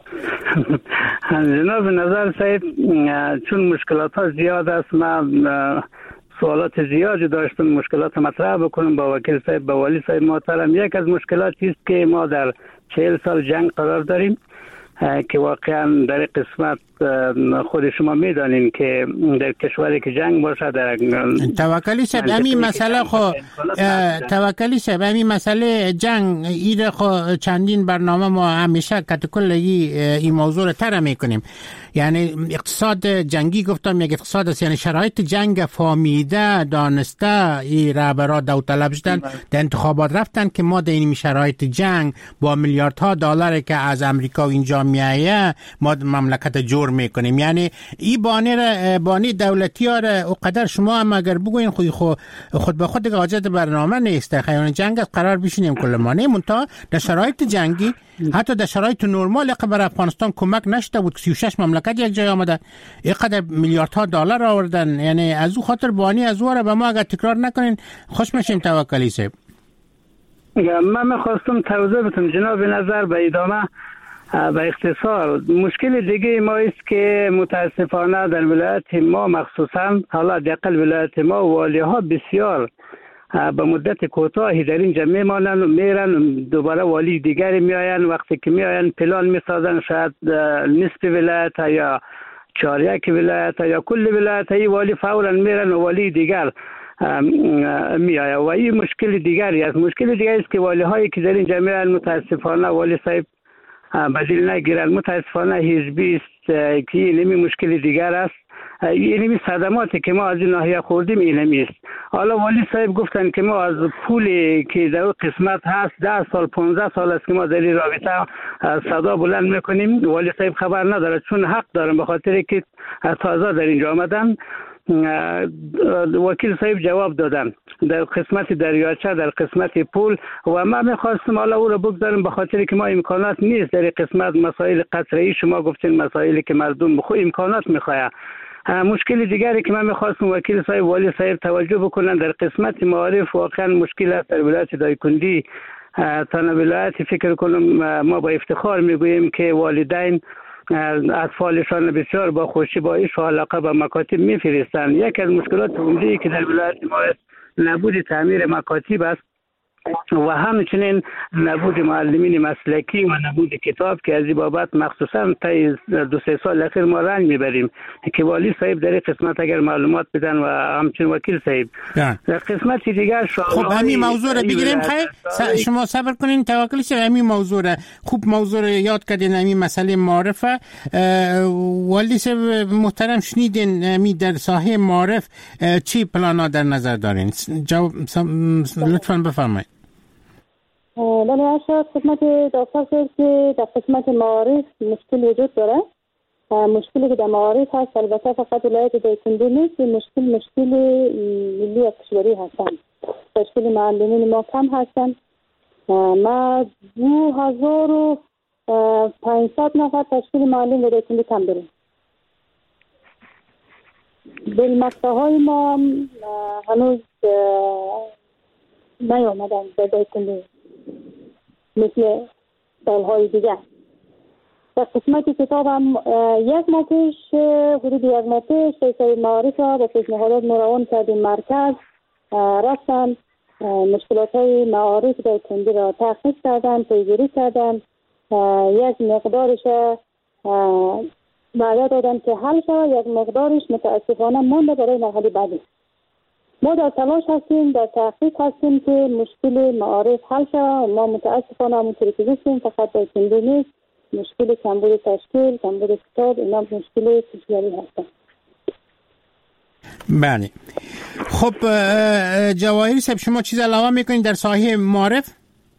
Speaker 7: جناب نظر صاحب، چون مشکلات ها زیاد است، من سوالات زیادی داشتم مشکلات مطرح بکنم با وکیل صاحب، با والی صاحب محترم. یک از مشکلاتی است که ما در چهل سال جنگ قرار داریم که واقعا در قسمت خود شما میدانین که در کشوری که جنگ باشه در
Speaker 4: توکلی صاحب همین مسئله خو توکلی صاحب همین مسئله جنگ ایره خو چندین برنامه ما همیشه کتکل این موضوع رو طرح میکنیم. یعنی اقتصاد جنگی گفتم یک اقتصاد است، یعنی شرایط جنگ فهمیده دانسته ای رهبرا داوطلب شدن در انتخابات رفتن که ما در این شرایط جنگ با میلیاردها دلار که از امریکا اینجا میایه ما مملکت جور میکنیم. یعنی این بانی را بانی دولتی ها را اقدر شما هم اگر بگوین خود خود, خود به خود حاجت برنامه نیست. خیلی جنگ قرار بشینیم کل ما نه، منتها در شرایط جنگی حتی در شرایط نرمال بر افغانستان کمک نشده بود. سی و شش مملکت یک جای آمده اینقدر میلیاردها دلار آوردن. یعنی از او خاطر بانی از او را به ما اگر تکرار نکنین خوش میشیم. توکلی صاحب
Speaker 7: من میخواستم توضیح بدم جناب نظر به ادامه به اختصار. مشکل دیگه ما است که متاسفانه در ولایت ما مخصوصا حالا دقل ولایت ما والی ها بسیار به مدت کوتاهی در اینجا میمانن و میرن، دوباره والی دیگری میآین. وقتی که میآین پلان میسازن، شاید نصف ولایت یا چهاریک ولایت یا کل ولایت ای والی فورا میرن و والی دیگر میآید و این مشکل دیگری است. مشکل دیگری است که والی هایی که در اینجا میآین متاسفانه والی صاحب بدیل نگیرن. متاسفانه حزبی است که نمی مشکل دیگر است. یعنی صدماتی که ما از این ناحیه خوردیم اینمی است. حالا والی صاحب گفتن که ما از پولی که در قسمت هست ده سال پانزده سال است که ما در این رابطه صدا بلند میکنیم. والی صاحب خبر نداره، چون حق دارم به خاطر که تازه در اینجا آمدن. وکیل صاحب جواب دادن در قسمت دریاچه، در قسمت پول، و من میخواستم حالا او را بگذارم به خاطر که ما امکانات نیست در قسمت مسائل قطره‌ای. شما گفتین مسائلی که مردم بخو امکانات میخواه. مشکل دیگری که من میخواستم وکیل صاحب والی صاحب توجه بکنن در قسمت معارف واقعا مشکل است در ولایت دایکنډي. تنها ولایت فکر کنم ما با افتخار میگوییم که والدین اطفالشان بسیار با خوشی با عشق و علاقه به مکاتب میفرستند. یکی از مشکلات عمده که در ولایت ما نبود تعمیر مکاتب است و همچنین نبود معلمین مسلکی و نبود کتاب که از این بابت مخصوصا تا دو سه سال اخیر ما رنج میبریم که والی صاحب در قسمت اگر معلومات بدن و همچنین وکیل صاحب در قسمت دیگر.
Speaker 4: خب همین موضوع رو بگیریم. خیر شما صبر کنین توکل شد. همین موضوع رو خوب موضوع رو یاد کردین. همین مسئله معرفه والی صاحب محترم شنیدین همین در ساحه معرف چی پلانا در نظر دارین؟ جواب لطفاً بفرمایید.
Speaker 5: بله اشار خدمت دکتر کرد که در قسمت معارف مشکل وجود داره. مشکلی که در معارف هست البته فقط ولایت دایکنډي نیست، مشکل مشکل ملی کشوری هستن. تشکیل معلمین ما کم هستن. ما دو هزار و پانصد نفر تشکیل معلم در دایکنډي کم داریم. بالمقطع های ما هنوز نیامدن در دایکنډي مثل سالهای دیگه. در قسمت کتاب هم یک ماه پیش حدود یک ماه پیش سیسای معارف را با پیشنهادات مروان کردیم مرکز رفتن مشکلات های معارف دایکنډي را تحقیق کردن، پیگیری کردن، یک مقدارش وعده دادن که حل شد، یک مقدارش متاسفانه مانده برای مرحله بعدی. ما در تلاش هستیم، در تحقیق هستیم که مشکل معارف حل شود. ما متاسفانه همونطوری که گفتیم فقط دایکنډي نیست، مشکل کمبود تشکیل، کمبود کتاب، اینا مشکل کشوری هستن.
Speaker 4: بله. خب جواهری صاحب شما چیز علاوه میکنید در ساحه معارف؟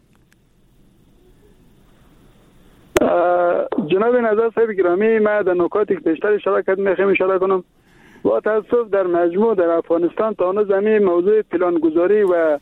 Speaker 6: جناب نظر صاحب گرامی، من در نکاتی که بیشتر اشاره کردم میخوام اشاره کنم. با تاسف در مجموع در افغانستان تا هنوز زمین موضوع پلانگذاری و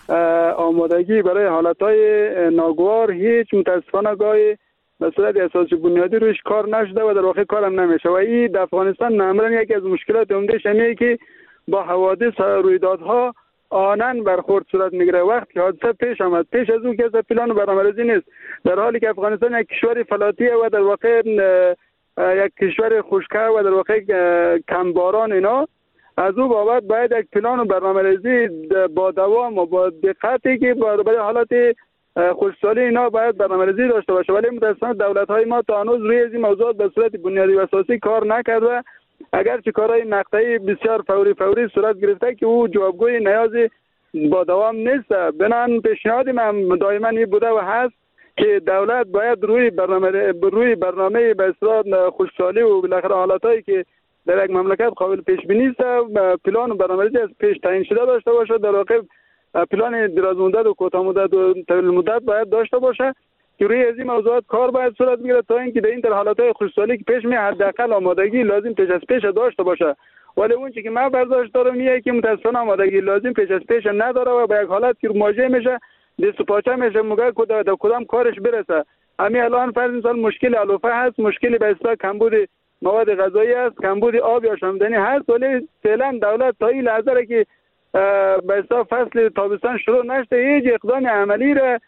Speaker 6: آمادگی برای حالتهای ناگوار هیچ متاسفانه گاهی به صورت اساسی بنیادی روش کار نشده و در واقع کارم نمیشه و این در افغانستان معمولا یکی از مشکلات عمده شمیه که با حوادث رویدادها آنن برخورد صورت میگیره. وقتی که حادثه پیش آمد پیش از اون که از پلان برنامه‌ریزی نیست، در حالی که افغانستان یک کشور فلاتیه و در واقع یک کشور خشکه و در واقع کمباران اینا، از او بابت باید یک پلان و برنامه‌ریزی با دوام و با دقتی که برای حالات خوشحالی اینا باید برنامه‌ریزی داشته باشه، ولی متأسفانه دولت‌های ما تا هنوز روی این موضوعات به صورت بنیادی و اساسی کار نکرده. اگرچه کارهای مقطعی بسیار فوری فوری صورت گرفته که او جوابگوی نیاز با دوام نیست. بنابراین پیشنهاد من دائما این بوده و هست که دولت باید روی برنامه روی برنامه به اصطلاح خوشحالی و بالاخره حالاتایی که در یک مملکت قابل پیش بینی است پلان و برنامه‌ریزی از پیش تعیین شده داشته باشه. در واقع پلان دراز مدت و کوتاه مدت و طویل مدت باید داشته باشه که روی از این موضوعات کار باید صورت بگیره تا اینکه در این تر حالاتهای خوشحالی که پیش می حداقل آمادگی لازم پیش از پیش داشته باشه. ولی اون چیزی که من برداشت دارم میگه که متأسفانه آمادگی لازم پیش از پیش نداره و به یک حالت که مواجه میشه دست و پاچه میشه موقع کد در کدام کارش برسه. همین الان فرض مثال مشکل علوفه هست، مشکل به اصطلاح کمبود مواد غذایی است، کمبود آب یا شامدنی هست، ولی فعلا دولت تا این لحظه که به اصطلاح فصل تابستان شروع نشده هیچ اقدام عملی را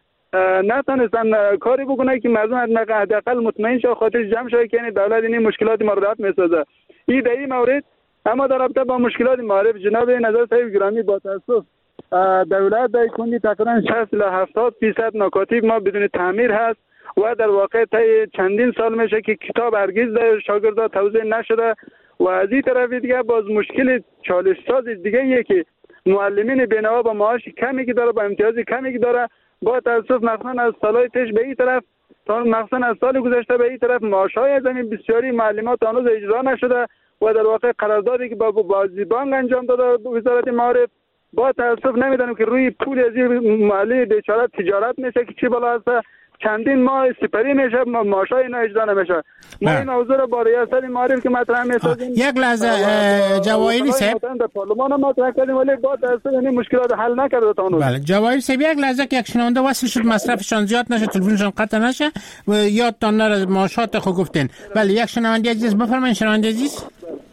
Speaker 6: نتونستن کاری بکنه که مردم حداقل مطمئن شه خاطر جمع شه که یعنی دولت این مشکلات ما رو رفع میسازه. این در این مورد اما در رابطه با مشکلات معارف جناب نظر صاحب گرامی با تاسف در ولایت دایکنډي تقریبا شصت تا هفتاد درصد مکاتب ما بدون تعمیر هست و در واقع تا چندین سال میشه که کتاب هرگز در شاگردا توزیع نشده و از این طرف دیگه باز مشکل چالش ساز دیگه یه که معلمین بینوا با معاش کمی که داره با امتیاز کمی که داره با تاسف مثلا از سالهای پیش به این طرف تا مثلا از سال گذشته به این طرف معاشهای زمین بسیاری معلمات هنوز اجرا نشده و در واقع قراردادی که با بازی بانک انجام داده وزارت معارف، با تاسف نمیدونم که روی پول از این معلم بیچاره تجارت میشه که چی بالا هست، چندین ماه سپری میشه، ماشای اینا اجرا نمیشه. ما این موضوع رو با ریاست معارف که مطرح میسازیم،
Speaker 4: یک لحظه جواهری صاحب
Speaker 6: در پارلمان مطرح کردیم ولی با تاسف این مشکلات حل نکرده تا هنوز.
Speaker 4: بله جواهری صاحب، یک لحظه که یک شنونده وصل شد مصرفشان زیاد نشه، تلفنشان قطع نشه و یادتان نره معاشات خو گفتین. بله یک شنونده عزیز بفرمایید. شنونده عزیز.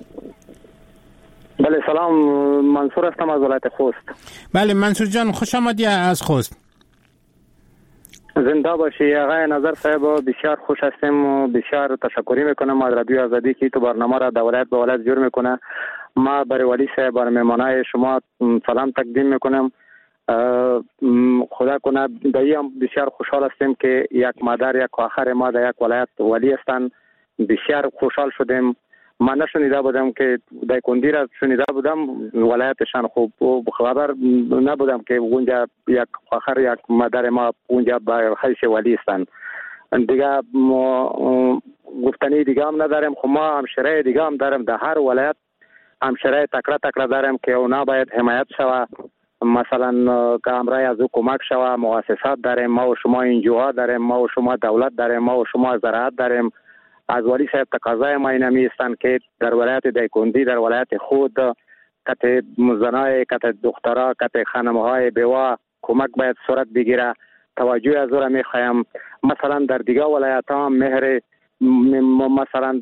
Speaker 11: بله سلام، منصور هستم از ولایت خوست.
Speaker 4: بله منصور جان خوش آمدی از خوست.
Speaker 11: زنده باشی آقای نظر صاحب، بسیار خوش هستیم و بسیار تشکری میکنم از رادیو آزادی که تو برنامه را دولت به ولایت جور میکنه. ما برای ولی صاحب برای مهمانای شما سلام تقدیم میکنم. خدا کنه دایم بسیار خوشحال هستیم که یک مادر یک خواهر ما در یک ولایت ولی هستند. بسیار خوشحال شدیم. من نشنیده بودم که دایکندی را شنیده بودم ولایتشان خوب و خبر نبودم که اونجا یک خواهر یک مادر ما اونجا به حیث ولی هستند. دیگه گفتنی دیگه هم نداریم. خب ما همشهره دیگه هم داریم در هر ولایت، همشهره تکره تکره داریم که اونا باید حمایت شوه. مثلا که امرای از او کمک شوه. مؤسسات داریم، ما و شما انجوها داریم، ما و شما دولت داریم، ما و شما زراعت داریم. از ولی صاحب تقاضای ما اینمی هستند که در ولایت دایکندی، در ولایت خود کت زنای، کت دخترها، کت خانمهای بیوه کمک باید صورت بگیره. توجه از او را میخوایم. مثلا در دیگه ولایت ها مهر مثلا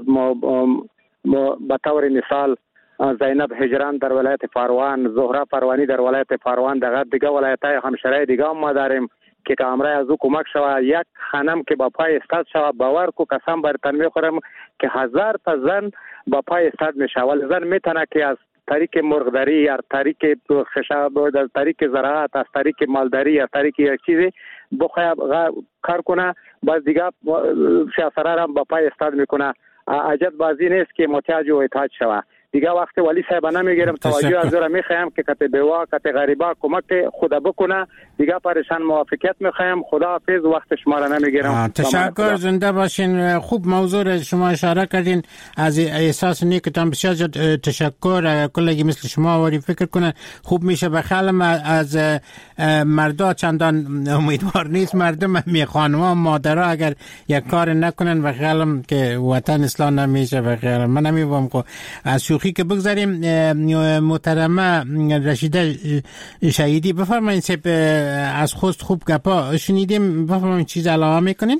Speaker 11: به طور مثال زینب هجران در ولایت فاروان، زهره پروانی در ولایت فاروان، در دیگه ولایت های همشهری دیگه هم ما داریم که کامرای از او کمک شوه. یک خانم که با پای استاد شوه، باور کو قسم برتن میخورم که هزار تا زن با پای استاد میشه. ولی زن میتونه که از طریق مرغداری یا طریق خشاب، از طریق زراعت، از طریق مالداری یا طریق یک چیزی بخواه کار کنه. باز دیگه سیاسرار هم با پای استاد میکنه. عجب بازی نیست که محتاج و احتاج شوه. دیگه وقت ولی صاحب نمیگیرم. توجه از را میخوایم که کت بیوا کت غریبا کمک خدا بکنه. دیگه پریشان موافقت میخوایم. خدا حافظ، وقت شما را نمیگیرم.
Speaker 4: تشکر، زنده باشین. خوب موضوع را شما اشاره کردین. از احساس نیکتان بسیار تشکر. کلگی مثل شما واری فکر کنه خوب میشه. بخیالم از مردا چندان امیدوار نیست. مردم می خانما مادرها اگر یک کار نکنن بخیالم که وطن اصلاح نمیشه. بخیالم من نمیوام کو از شوخی که بگذاریم. محترمه رشیده شهیدی بفرمایید. سب از خوست خوب گپا شنیدیم، بفرمایید چیز علاوه میکنین؟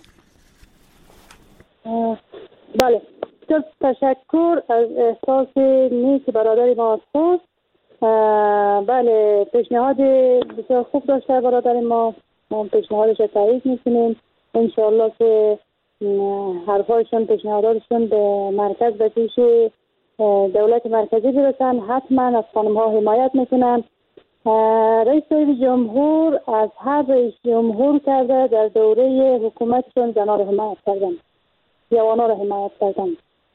Speaker 5: بله تشکر از احساس نیک برادر ما از خوست. بله پیشنهاد بسیار خوب داشته برادر ما، ما پیشنهادش رو تایید میکنیم. انشاءالله که حرفایشون پیشنهاداتشون به مرکز و پیش دولت مرکزی برسن. حتما از خانم ها حمایت میکنن. رئیس جمهور از هر رئیس جمهور کرده در دوره حکومتشون زنان رو حمایت کردن، جوانان رو حمایت کردن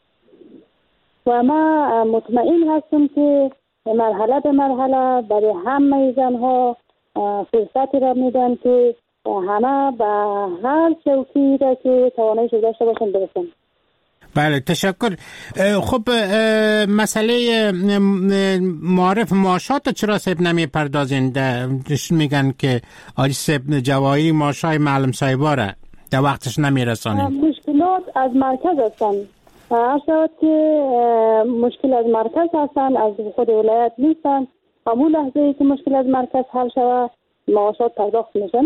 Speaker 5: و ما مطمئن هستم که مرحله به مرحله برای همه زنها فرصتی را میدن که همه به هر چوکی را که تواناییش داشته باشن برسن.
Speaker 4: بله تشکر. خب مسئله معارف معاشات چرا صاحب نمی پردازین؟ میگن که آجی صاحب جواهری معاشای معلم صاحبا را در وقتش نمی رسانین.
Speaker 5: مشکلات از مرکز هستن. هر شد که مشکل از مرکز هستن، از خود ولایت نیستن. همون لحظه ای که مشکل از مرکز حل شود معاشات پرداخت میشن.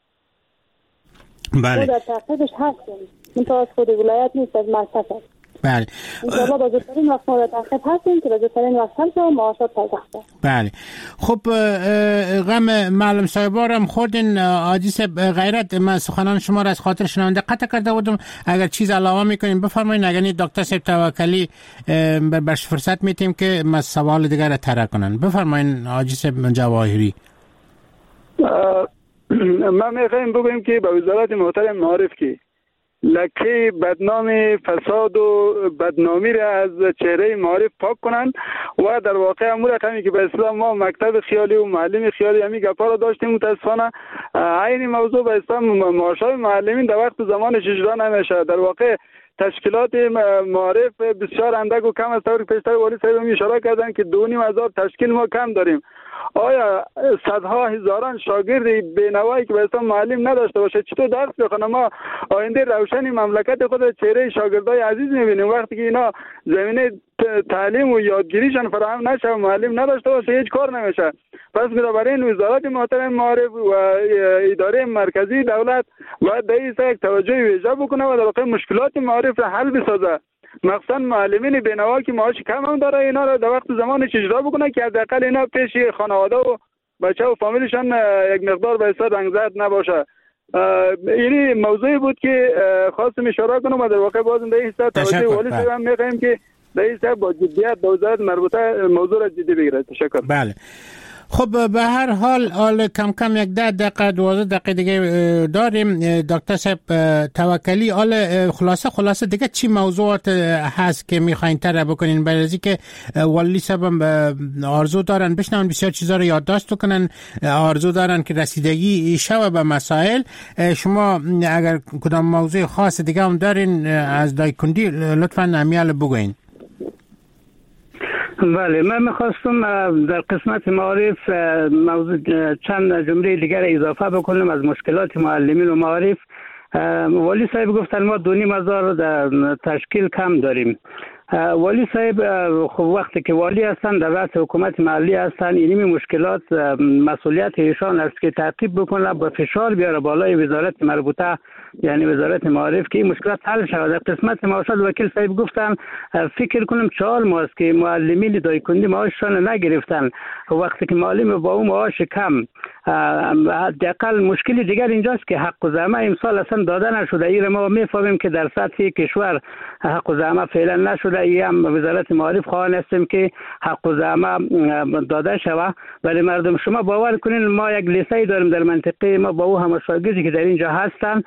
Speaker 4: بله.
Speaker 5: در تعقیبش هستیم. من تا از خود ولایت نیست، از مرکز هست.
Speaker 4: بله.
Speaker 5: انشاءالله با زودترین وقت مورد تعقیب هستیم که با زودترین وقت حل شود معاشات پرداخت شود.
Speaker 4: بله. خب غم معلم صاحبا رو هم خوردین. حاجی صاحب غیرت، من سخنان شما را از خاطر شنونده قطع کرده بودم. اگر چیز علاوه میکنین بفرمایید. اگر نه دکتر صاحب توکلی برش فرصت میتیم که ما سوال دیگر را طرح کنن. بفرمایید حاجی صاحب جواهری.
Speaker 6: ما میخوایم بگویم که با وزارت محترم معارف که لکه بدنام فساد و بدنامی را از چهره معارف پاک کنن و در واقع امور رقمی که به اسلام ما مکتب خیالی و معلم خیالی همی گپا را داشتیم. متاسفانه این موضوع به اسلام معاشای معلمین در وقت زمانش اجرا نمیشه. در واقع تشکیلات معارف بسیار اندک و کم است. طوری پیشتر والی صاحب هم اشاره کردن که دو نیم هزار تشکیل ما کم داریم. آیا صدها هزاران شاگرد بینوایی که به اسم معلم نداشته باشه چطور درس بخونه؟ ما آینده روشنی مملکت خود چهره شاگردای عزیز میبینیم. وقتی که اینا زمینه تعلیم و یادگیریشان فراهم نشه و معلم نداشته باشه هیچ کار نمیشه. پس بنابراین وزارت محترم معارف و اداره مرکزی دولت باید به این یک توجه ویژه بکنه و در واقع مشکلات معارف را حل بسازه. مخصوصا معلمین بینوا که معاش کم هم داره اینا را در وقت زمانش اجرا بکنه که حداقل اینا پیش خانواده و بچه و فامیلشان یک مقدار به حساب رنگ زد نباشه. اینی موضوعی بود که خواستم اشاره کنم و در واقع بازم به این حساب توجه والی صاحب هم می‌خوایم که به این حساب با جدیت به وزارت مربوطه موضوع را جدی بگیره. تشکر.
Speaker 4: بله. خب به هر حال حال کم کم یک ده دقیقه دوازده دقیقه دیگه داریم. دکتر صاحب توکلی، حال خلاصه خلاصه دیگه چی موضوعات هست که میخواین تر بکنین؟ برای از که والی صاحب آرزو دارن بشنون بسیار چیزا رو یادداشت کنن، آرزو دارن که رسیدگی شوه به مسائل. شما اگر کدام موضوع خاص دیگه هم دارین از دایکندی لطفاً امیال بگوین.
Speaker 7: بله، من میخواستم در قسمت معارف موضوع چند جمله دیگر اضافه بکنم از مشکلات معلمین و معارف. والی صاحب گفتن ما دو نیم هزار در تشکیل کم داریم. والی صاحب خب وقتی که والی هستن در رأس حکومت محلی هستن، اینمی مشکلات مسئولیت ایشان است که تعقیب بکنه، با فشار بیاره بالای وزارت مربوطه یعنی وزارت معارف که این مشکلات حل شود. در قسمت معاشات وکیل صاحب گفتن فکر کنم چهار ماه است که معلمین دایکندی معاششان نگرفتن. وقتی که معلم با اون معاش کم، حداقل مشکل دیگر اینجاست که حق و زحمه امسال اصلا داده نشده. این ما میفهمیم که در سطح کشور حق و زحمه فعلا نشده. این هم وزارت معارف خواهان هستیم که حق و زحمه داده شود. ولی مردم شما باور کنین ما یک لیسه داریم در منطقه ما با او هم شاگردی که در اینجا هستن،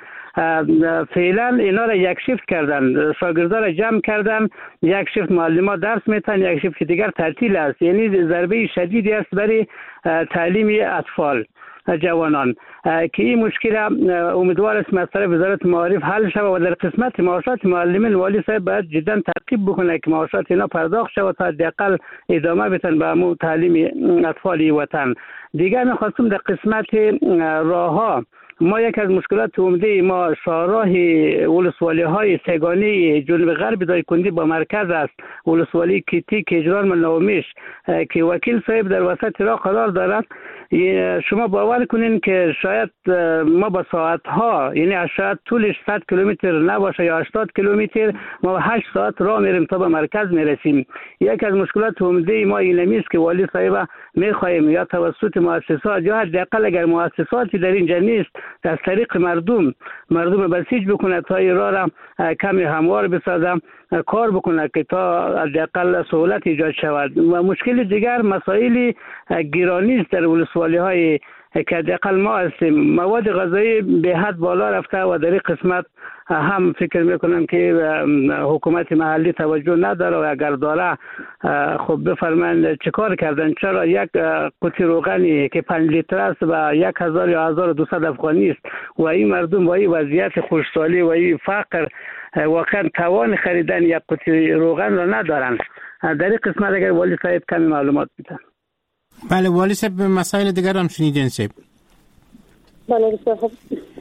Speaker 7: فعلا اینا را یک شیفت کردن، شاگردا را جمع کردن، یک شیفت معلمان درس میتن، یک شیفت دیگر تعطیل است. یعنی ضربه شدیدی است برای تعلیم اطفال جوانان که این مشکل امیدوار است از طرف وزارت معارف حل شود. و در قسمت معاشات معلمین والی صاحب باید جدا تعقیب بکنه که معاشات اینا پرداخت شود تا حداقل ادامه بدن به امو تعلیم اطفال وطن. دیگر می‌خواستم در قسمت راه‌ها، ما یک از مشکلات عمده ما شاهراه ولسوالی های سگانی جنوب غرب دایکندی با مرکز است. ولسوالی کیتی کجران منومیش که وکیل صاحب در وسط راه قرار دارد. شما باور کنین که شاید ما با ساعت ها، یعنی شاید طولش صد کیلومتر نباشه یا هشتاد کیلومتر، ما هشت ساعت راه میریم تا به مرکز میرسیم. یک از مشکلات عمده ما اینمی است که والی صاحب میخواهیم یا توسط مؤسسات یا حداقل اگر مؤسساتی در اینجا نیست از طریق مردم مردم بسیج بکنه تا این راه را کمی هموار بسازم کار بکنه که تا حداقل سهولت ایجاد شود. و مشکل دیگر مسائل گرانی است در ولسوالی های که حداقل ما هستیم. مواد غذایی به حد بالا رفته و در این قسمت هم فکر میکنم که حکومت محلی توجه نداره و اگر داره خب بفرمایند چه کار کردن. چرا یک قوطی روغنی که پنج لیتر است و یک هزار یا هزار و دویست افغانی است و این مردم با این وضعیت خشکسالی و این فقر واقعا توان خریدن یک قوطی روغن را ندارن. در این قسمت اگر والی صاحب کمی معلومات بدن.
Speaker 4: بله والی صاحب مسائل دیگر هم شنیدین صاحب؟
Speaker 5: بله بسیار خوب.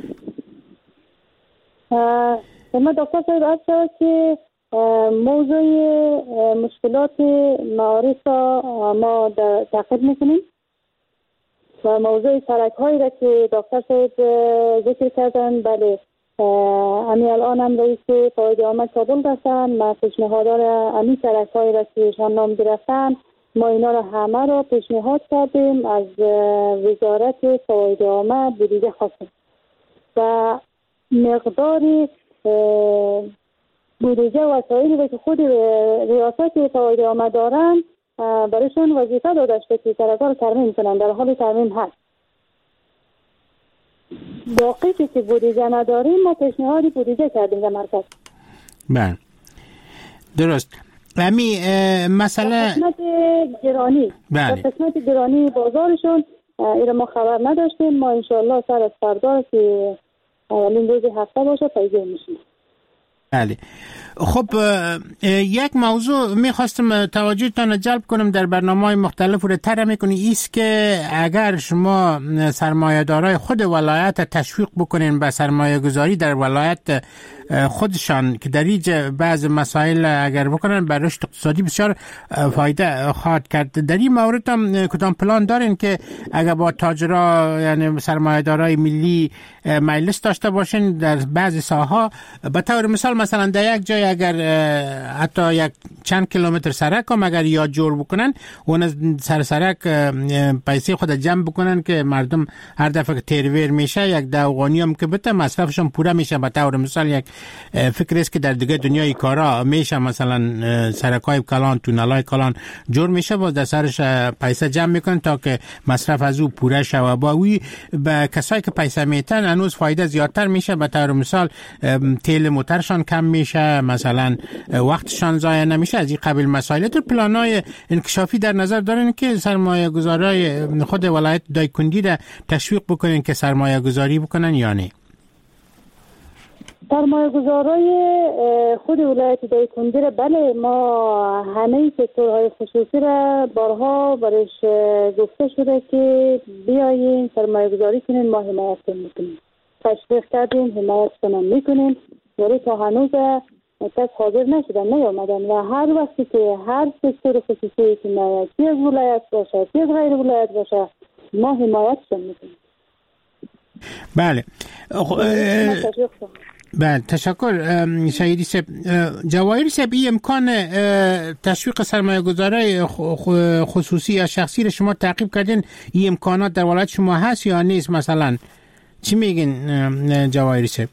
Speaker 5: ما دکتر صاحب از که موضوع مشکلات معارف ما تعقیب میکنیم و موضوع سرک هایی را که دکتر صاحب ذکر کردن، بله امی الان هم رئیس فواید عامه کابل هستن. ما پیشنهادار امی سرک هایی را که شان نام گرفتن ما اینا را همه را پیشنهاد کردیم، از وزارت فواید عامه بودجه خواستیم و مقداری بودجه وسایلی را که خود ریاست فواید عامه دارن برایشون وظیفه داده شده که سرکار ترمیم کنن، در حال ترمیم هست. باقی که بودجه نداریم ما پیشنهادی بودجه کردیم در مرکز.
Speaker 4: بله درست. امی مثلا
Speaker 5: قسمت گرانی
Speaker 4: بله.
Speaker 5: قسمت گرانی بازارشون ایره ما خبر نداشتیم. ما انشاءالله سر از فردا که اولین روز هفته باشه پیگیر میشیم.
Speaker 4: بله. خب یک موضوع میخواستم توجهتان جلب کنم در برنامه‌های مختلف رو طرح میکنی ایست که اگر شما سرمایه‌دارای خود ولایت تشویق بکنین به سرمایه گذاری در ولایت خودشان که در اینجا بعض مسائل اگر بکنن بر رشد اقتصادی بسیار فایده خواهد کرد. در این مورد هم کدام پلان دارین که اگر با تاجرا یعنی سرمایه‌دارای ملی مجلس داشته باشین در بعضی ساحات، به طور مثال مثلا در یک جای اگر حتی یک چند کیلومتر سرک هم اگر یاد جور بکنن اون سر سرک پیسه خود جمع بکنن که مردم هر دفعه که تیرویر میشه یک دوغانی هم که بته مصرفشون پوره میشه. به طور مثال یک فکر است که در دیگه دنیای کارا میشه مثلا سرکای کلان تونلای کلان جور میشه باز در سرش پیسه جمع میکنن تا که مصرف از او پوره شود. با وی به کسایی که پیسه میتن هنوز فایده زیادتر میشه. به طور مثال تیل موترشان کم میشه، مثلا وقتشان ضایع نمیشه. از این قبیل مسائل تو پلانای انکشافی در نظر دارین که سرمایه گذارای خود ولایت دایکندی را تشویق بکنین که سرمایه گذاری بکنن یا نه؟
Speaker 5: سرمایه گذارای خود ولایت دایکندی را بله، ما همه سکتورهای خصوصی را بارها برش گفته شده که بیایین سرمایه گذاری کنین، ما حمایت میکنیم، تشویق کردیم، حمایت کنم میکنیم، ولی تا هنوز کس حاضر نشدن، نیامدن و هر وقتی که هر سکتور خصوصی که نه چی از ولایت باشه چی از غیر ولایت باشه ما حمایتشون میکنیم.
Speaker 4: بله بله تشکر شهیدی صاحب. جواهری صاحب، این امکان تشویق سرمایه گذاری خصوصی یا شخصی رو شما تعقیب کردین، این امکانات در ولایت شما هست یا نیست؟ مثلا چی میگین جواهری صاحب؟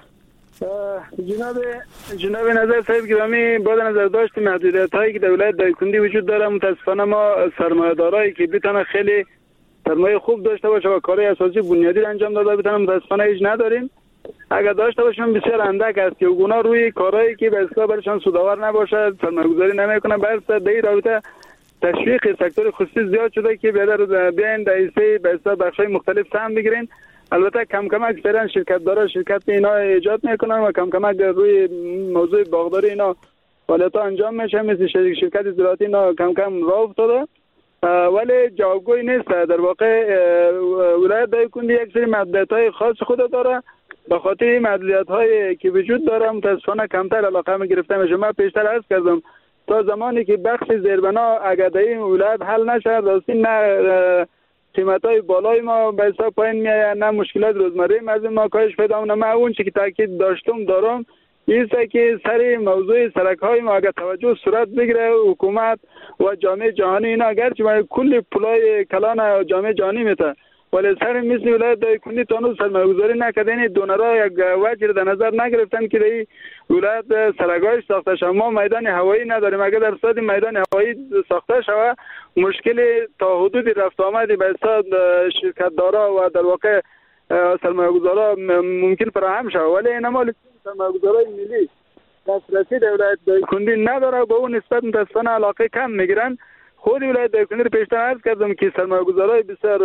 Speaker 6: جناب جناب نظر صاحب گرامی، با نظر داشت محدودیت هایی که در ولایت دایکندی وجود داره، متاسفانه ما سرمایه دارایی که بتونه خیلی سرمایه خوب داشته باشه و کارهای اساسی بنیادی انجام داده بتونه متاسفانه هیچ نداریم. اگر داشته باشیم بسیار اندک است که اونا روی کارهایی که به اصطلاح برشان سودآور نباشه سرمایه گذاری نمیکنن. بس در این رابطه تشویق سکتور خصوصی زیاد شده که بیادر بیاین در ایسه به اصطلاح بخشای مختلف سهم بگیرین. البته کم کم اکثرا شرکت دارا شرکت اینا ایجاد میکنن و کم کم روی موضوع باغداری اینا فعالیت انجام میشه، مثل شرکت زراعتی اینا کم کم راه افتاده، ولی جوابگوی نیست. در واقع ولایت دایکندی یک سری محدودیت‌های خاص خود داره، به خاطر محدودیت‌هایی که وجود داره متاسفانه کمتر علاقه می گرفته میشه. من پیشتر عرض کردم تا زمانی که بخش زیربنا اگر در این ولایت حل نشه راستی نه قیمت‌های بالای ما به حساب پایین میاد نه مشکلات روزمره مردم ما کاهش پیدا می‌کنه. من اون چیزی که تاکید داشتم دارم ایسته که سر موضوع سرک‌های ما اگر توجه صورت بگیره حکومت و جامعه جهانی اینا اگرچه کل پلای کلان جامعه جهانی میته ولی سر مثل ولایت دایکندی تانو سرمایه‌گذاری نکردن، دونرها یک وجه در نظر نگرفتن که در ولایت سرگاهش ساخته شود. ما میدان هوایی نداریم، اگر در صورت میدان هوایی ساخته شود مشکل تا حدودی رفت آمدی به حساب شرکت دارا و در واقع سرمایه‌گذارا ممکن فراهم شود، ولی این مال سرمایه‌گذارای ملی دسترسی در ولایت دایکندی نداره، با اون نسبت متاسفانه علاقه کم میگیرن. خود ولایت دایکندی رو پیشتر عرض کردم که سرمایه‌گذارای بسیار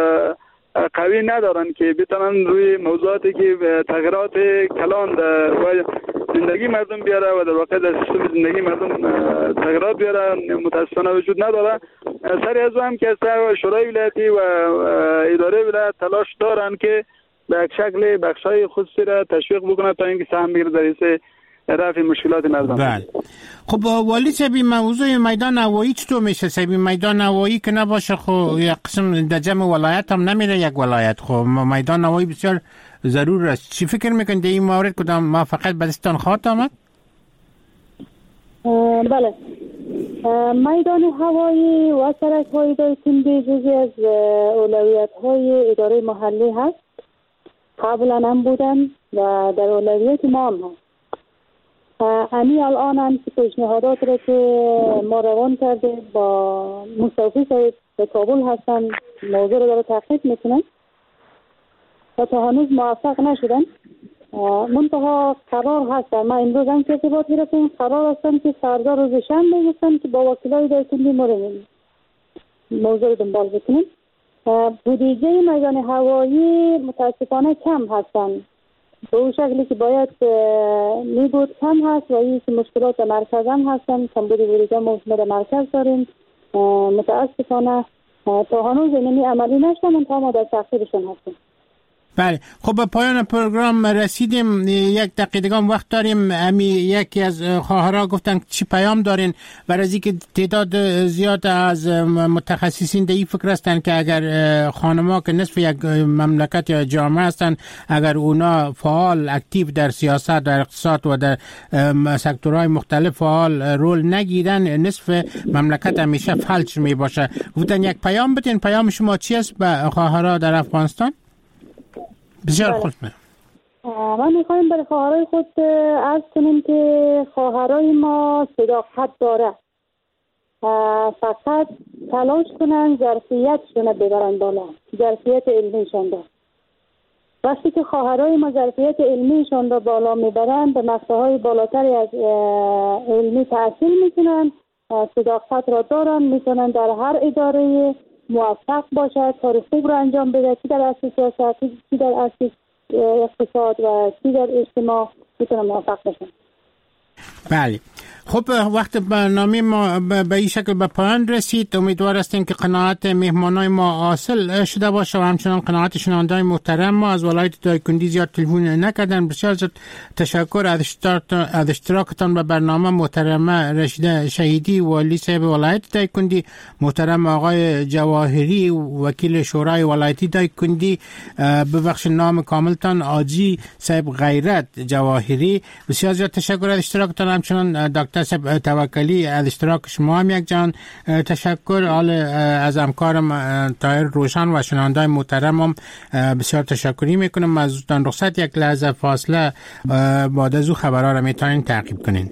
Speaker 6: قوی ندارن که بتونن روی موضوعاتی که تغییرات کلان و زندگی مردم بیاره و در واقع در سیستم زندگی مردم تغییرات بیاره متاسفانه وجود نداره. سری از هم که شورای ولایتی و اداره ولایت تلاش دارن که به یک شکل بخشای خصوصی را تشویق بکنه تا اینکه سهم بگیره در این رفع مشکلات مردم.
Speaker 4: بله. خب والی سبی موضوع میدان هوایی چطور میشه؟ سبی میدان هوایی که نباشه خب یک قسم در جمع ولایت هم نمیره یک ولایت، خب میدان هوایی بسیار ضرور است. چی فکر میکنید در این مورد کدام ما فقط به دستان خواهد آمد؟
Speaker 5: بله، میدان هوایی و سرک های دایکندی جزی از اولویت های اداره محلی هست، قبلا هم بودن و در اولویت ما هم هست. امی الان هم که پیشنهادات را که ما روان کرده با مستوفی صاحب به کابل هستن موضوع را داره تحقیق میکنن و تا هنوز موفق نشدن. منتها قرار هستن، ما امروز هم که ارتباط گرفتیم قرار هستن که فردا روز شنبه هستن که با وکیلای دایکندی مورد موضوع را دنبال بکنیم. بودجه میدان هوایی متاسفانه کم هستن به اون شکلی که باید می بود کم هست و این مشکلات مرکز هم هستن. کمبود ورودی ما در مرکز داریم. متاسفانه تا هنوز اینمی عملی نشدن تا ما در تاخیرشون هستیم.
Speaker 4: بله خب به پایان پروگرام رسیدیم. یک دقیقه هم وقت داریم. امی یکی از خواهرها گفتن چی پیام دارین برای از اینکه تعداد زیاد از متخصصین در این فکر هستن که اگر خانم‌ها که نصف یک مملکت یا جامعه هستن اگر اونا فعال اکتیو در سیاست در اقتصاد و در سکتورهای مختلف فعال رول نگیرن نصف مملکت همیشه فلج می باشه. گفتن یک پیام بدین. پیام شما چی است به خواهرها در افغانستان؟ بسیار خوش.
Speaker 5: من میخوایم برای خواهرای خود عرض کنیم که خواهرای ما صداقت داره. فقط تلاش کنن ظرفیتشون ببرن بالا، ظرفیت علمیشون رو. وقتی که خواهرای ما ظرفیت علمیشون رو بالا میبرن به مقطعهای بالاتری از علمی تحصیل میکنن، صداقت را دارن، میتونن در هر اداره موفق باشد، کار خوب را انجام بده، چی در اصل سیاست، چی در اصل اقتصاد و چی در اجتماع میتونه موفق باشن.
Speaker 4: بله خب وقت برنامه ما به این شکل به پایان رسید. امیدوار هستیم که قناعت مهمانای ما حاصل شده باشه و همچنان قناعت شنوندگان محترم ما. از ولایت دایکنډي زیاد تلفن نکردن. بسیار زیاد تشکر از اشتراکتان به برنامه. محترمه رشیده شهیدی والی صاحب ولایت دایکنډي، محترم آقای جواهری وکیل شورای ولایتی دایکنډي، ببخشید نام کاملتان آجی صاحب غیرت جواهری. بسیار زیاد تشکر از اشتراکتان. همچنان دکتر صاحب توکلی از اشتراک شما هم یک جان تشکر. حال از همکارم طاهر روشن و شنوندگان محترمم بسیار تشکری میکنم. از دوستان رخصت یک لحظه فاصله بعد از او خبرها را میتونین تعقیب کنین.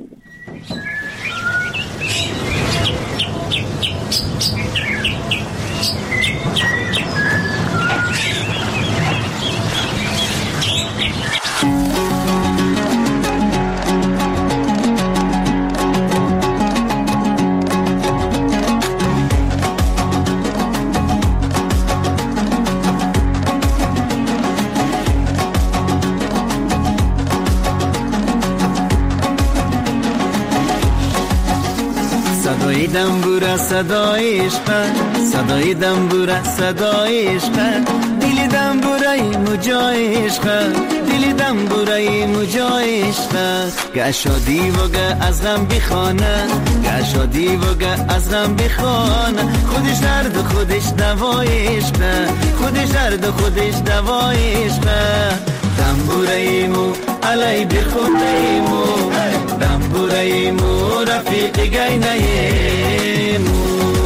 Speaker 12: صدای دنبوره صدای عشق، صدای دنبوره صدای عشق، دل دنبوره مجای عشق، دل دنبوره مجای عشق. گشادی وگه از غم بخانه، گشادی وگه از غم بخانه، خودش درد خودش دوای عشق، خودش درد خودش دوای عشق. دنبوره مو علی بخونه مو، دنبوره مو رفیق گینه مو.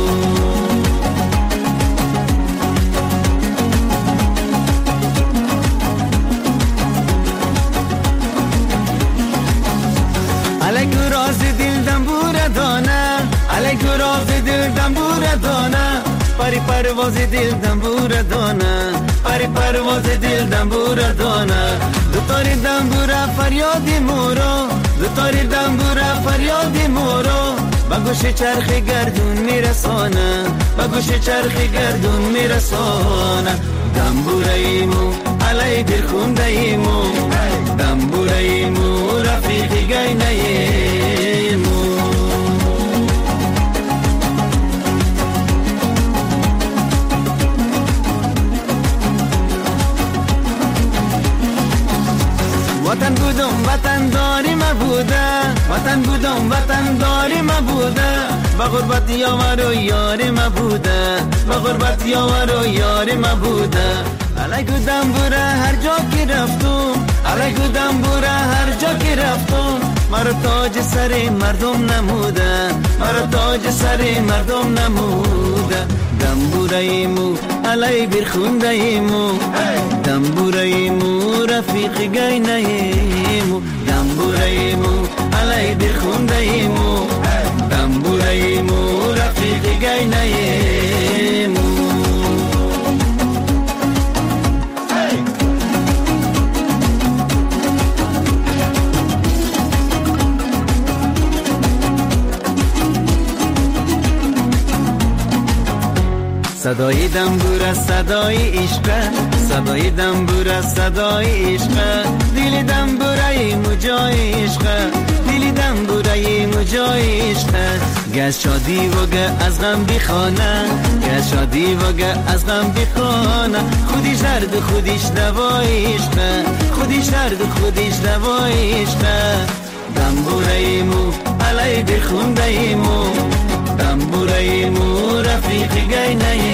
Speaker 12: علی راز دل دنبوره دانه، علی راز دل دنبوره دانه، پری پرواز دل دنبوره دانه، پری پرواز دل دنبوره دانه. دو تاری دنبوره فریادی مورو، دو تاری دنبوره فریادی مورو، با گوش چرخ گردون میرسانه، با گوش چرخ گردون میرسانه. دنبوره ایمو علی دل خونده ایمو، دنبوره ایمو رفیق گینه ایمو. وطن بودم وطن داری ما بوده، وطن بودم وطن داری ما بوده، با غربت یار و یار ما بوده، با غربت یار و یار ما بوده. علی گودم بوره هر جا که رفتم، علی گودم بوره هر جا که رفتم، مرا تاج سر مردم نموده، مرا تاج سر مردم نموده. دنبوره ایمو علی برخونده ایمو، دنبوره ایمو رفیق گینه ایمو، دنبوره ایمو علی برخونده ایمو، دنبوره ایمو رفیق گینه ایمو. صدای دنبور صدای عشق، صدای دنبور صدای عشق، دل دنبورای مجای عشق، دل دنبورای مجای عشق. گز شادی و گه از غم بخانه، گز شادی و گه از غم بخانه، خودش درد خودش دوای عشق، خودش درد خودش دوای عشق. دنبورای مو علی بخونده مو، دنبورای مو رفیق گینه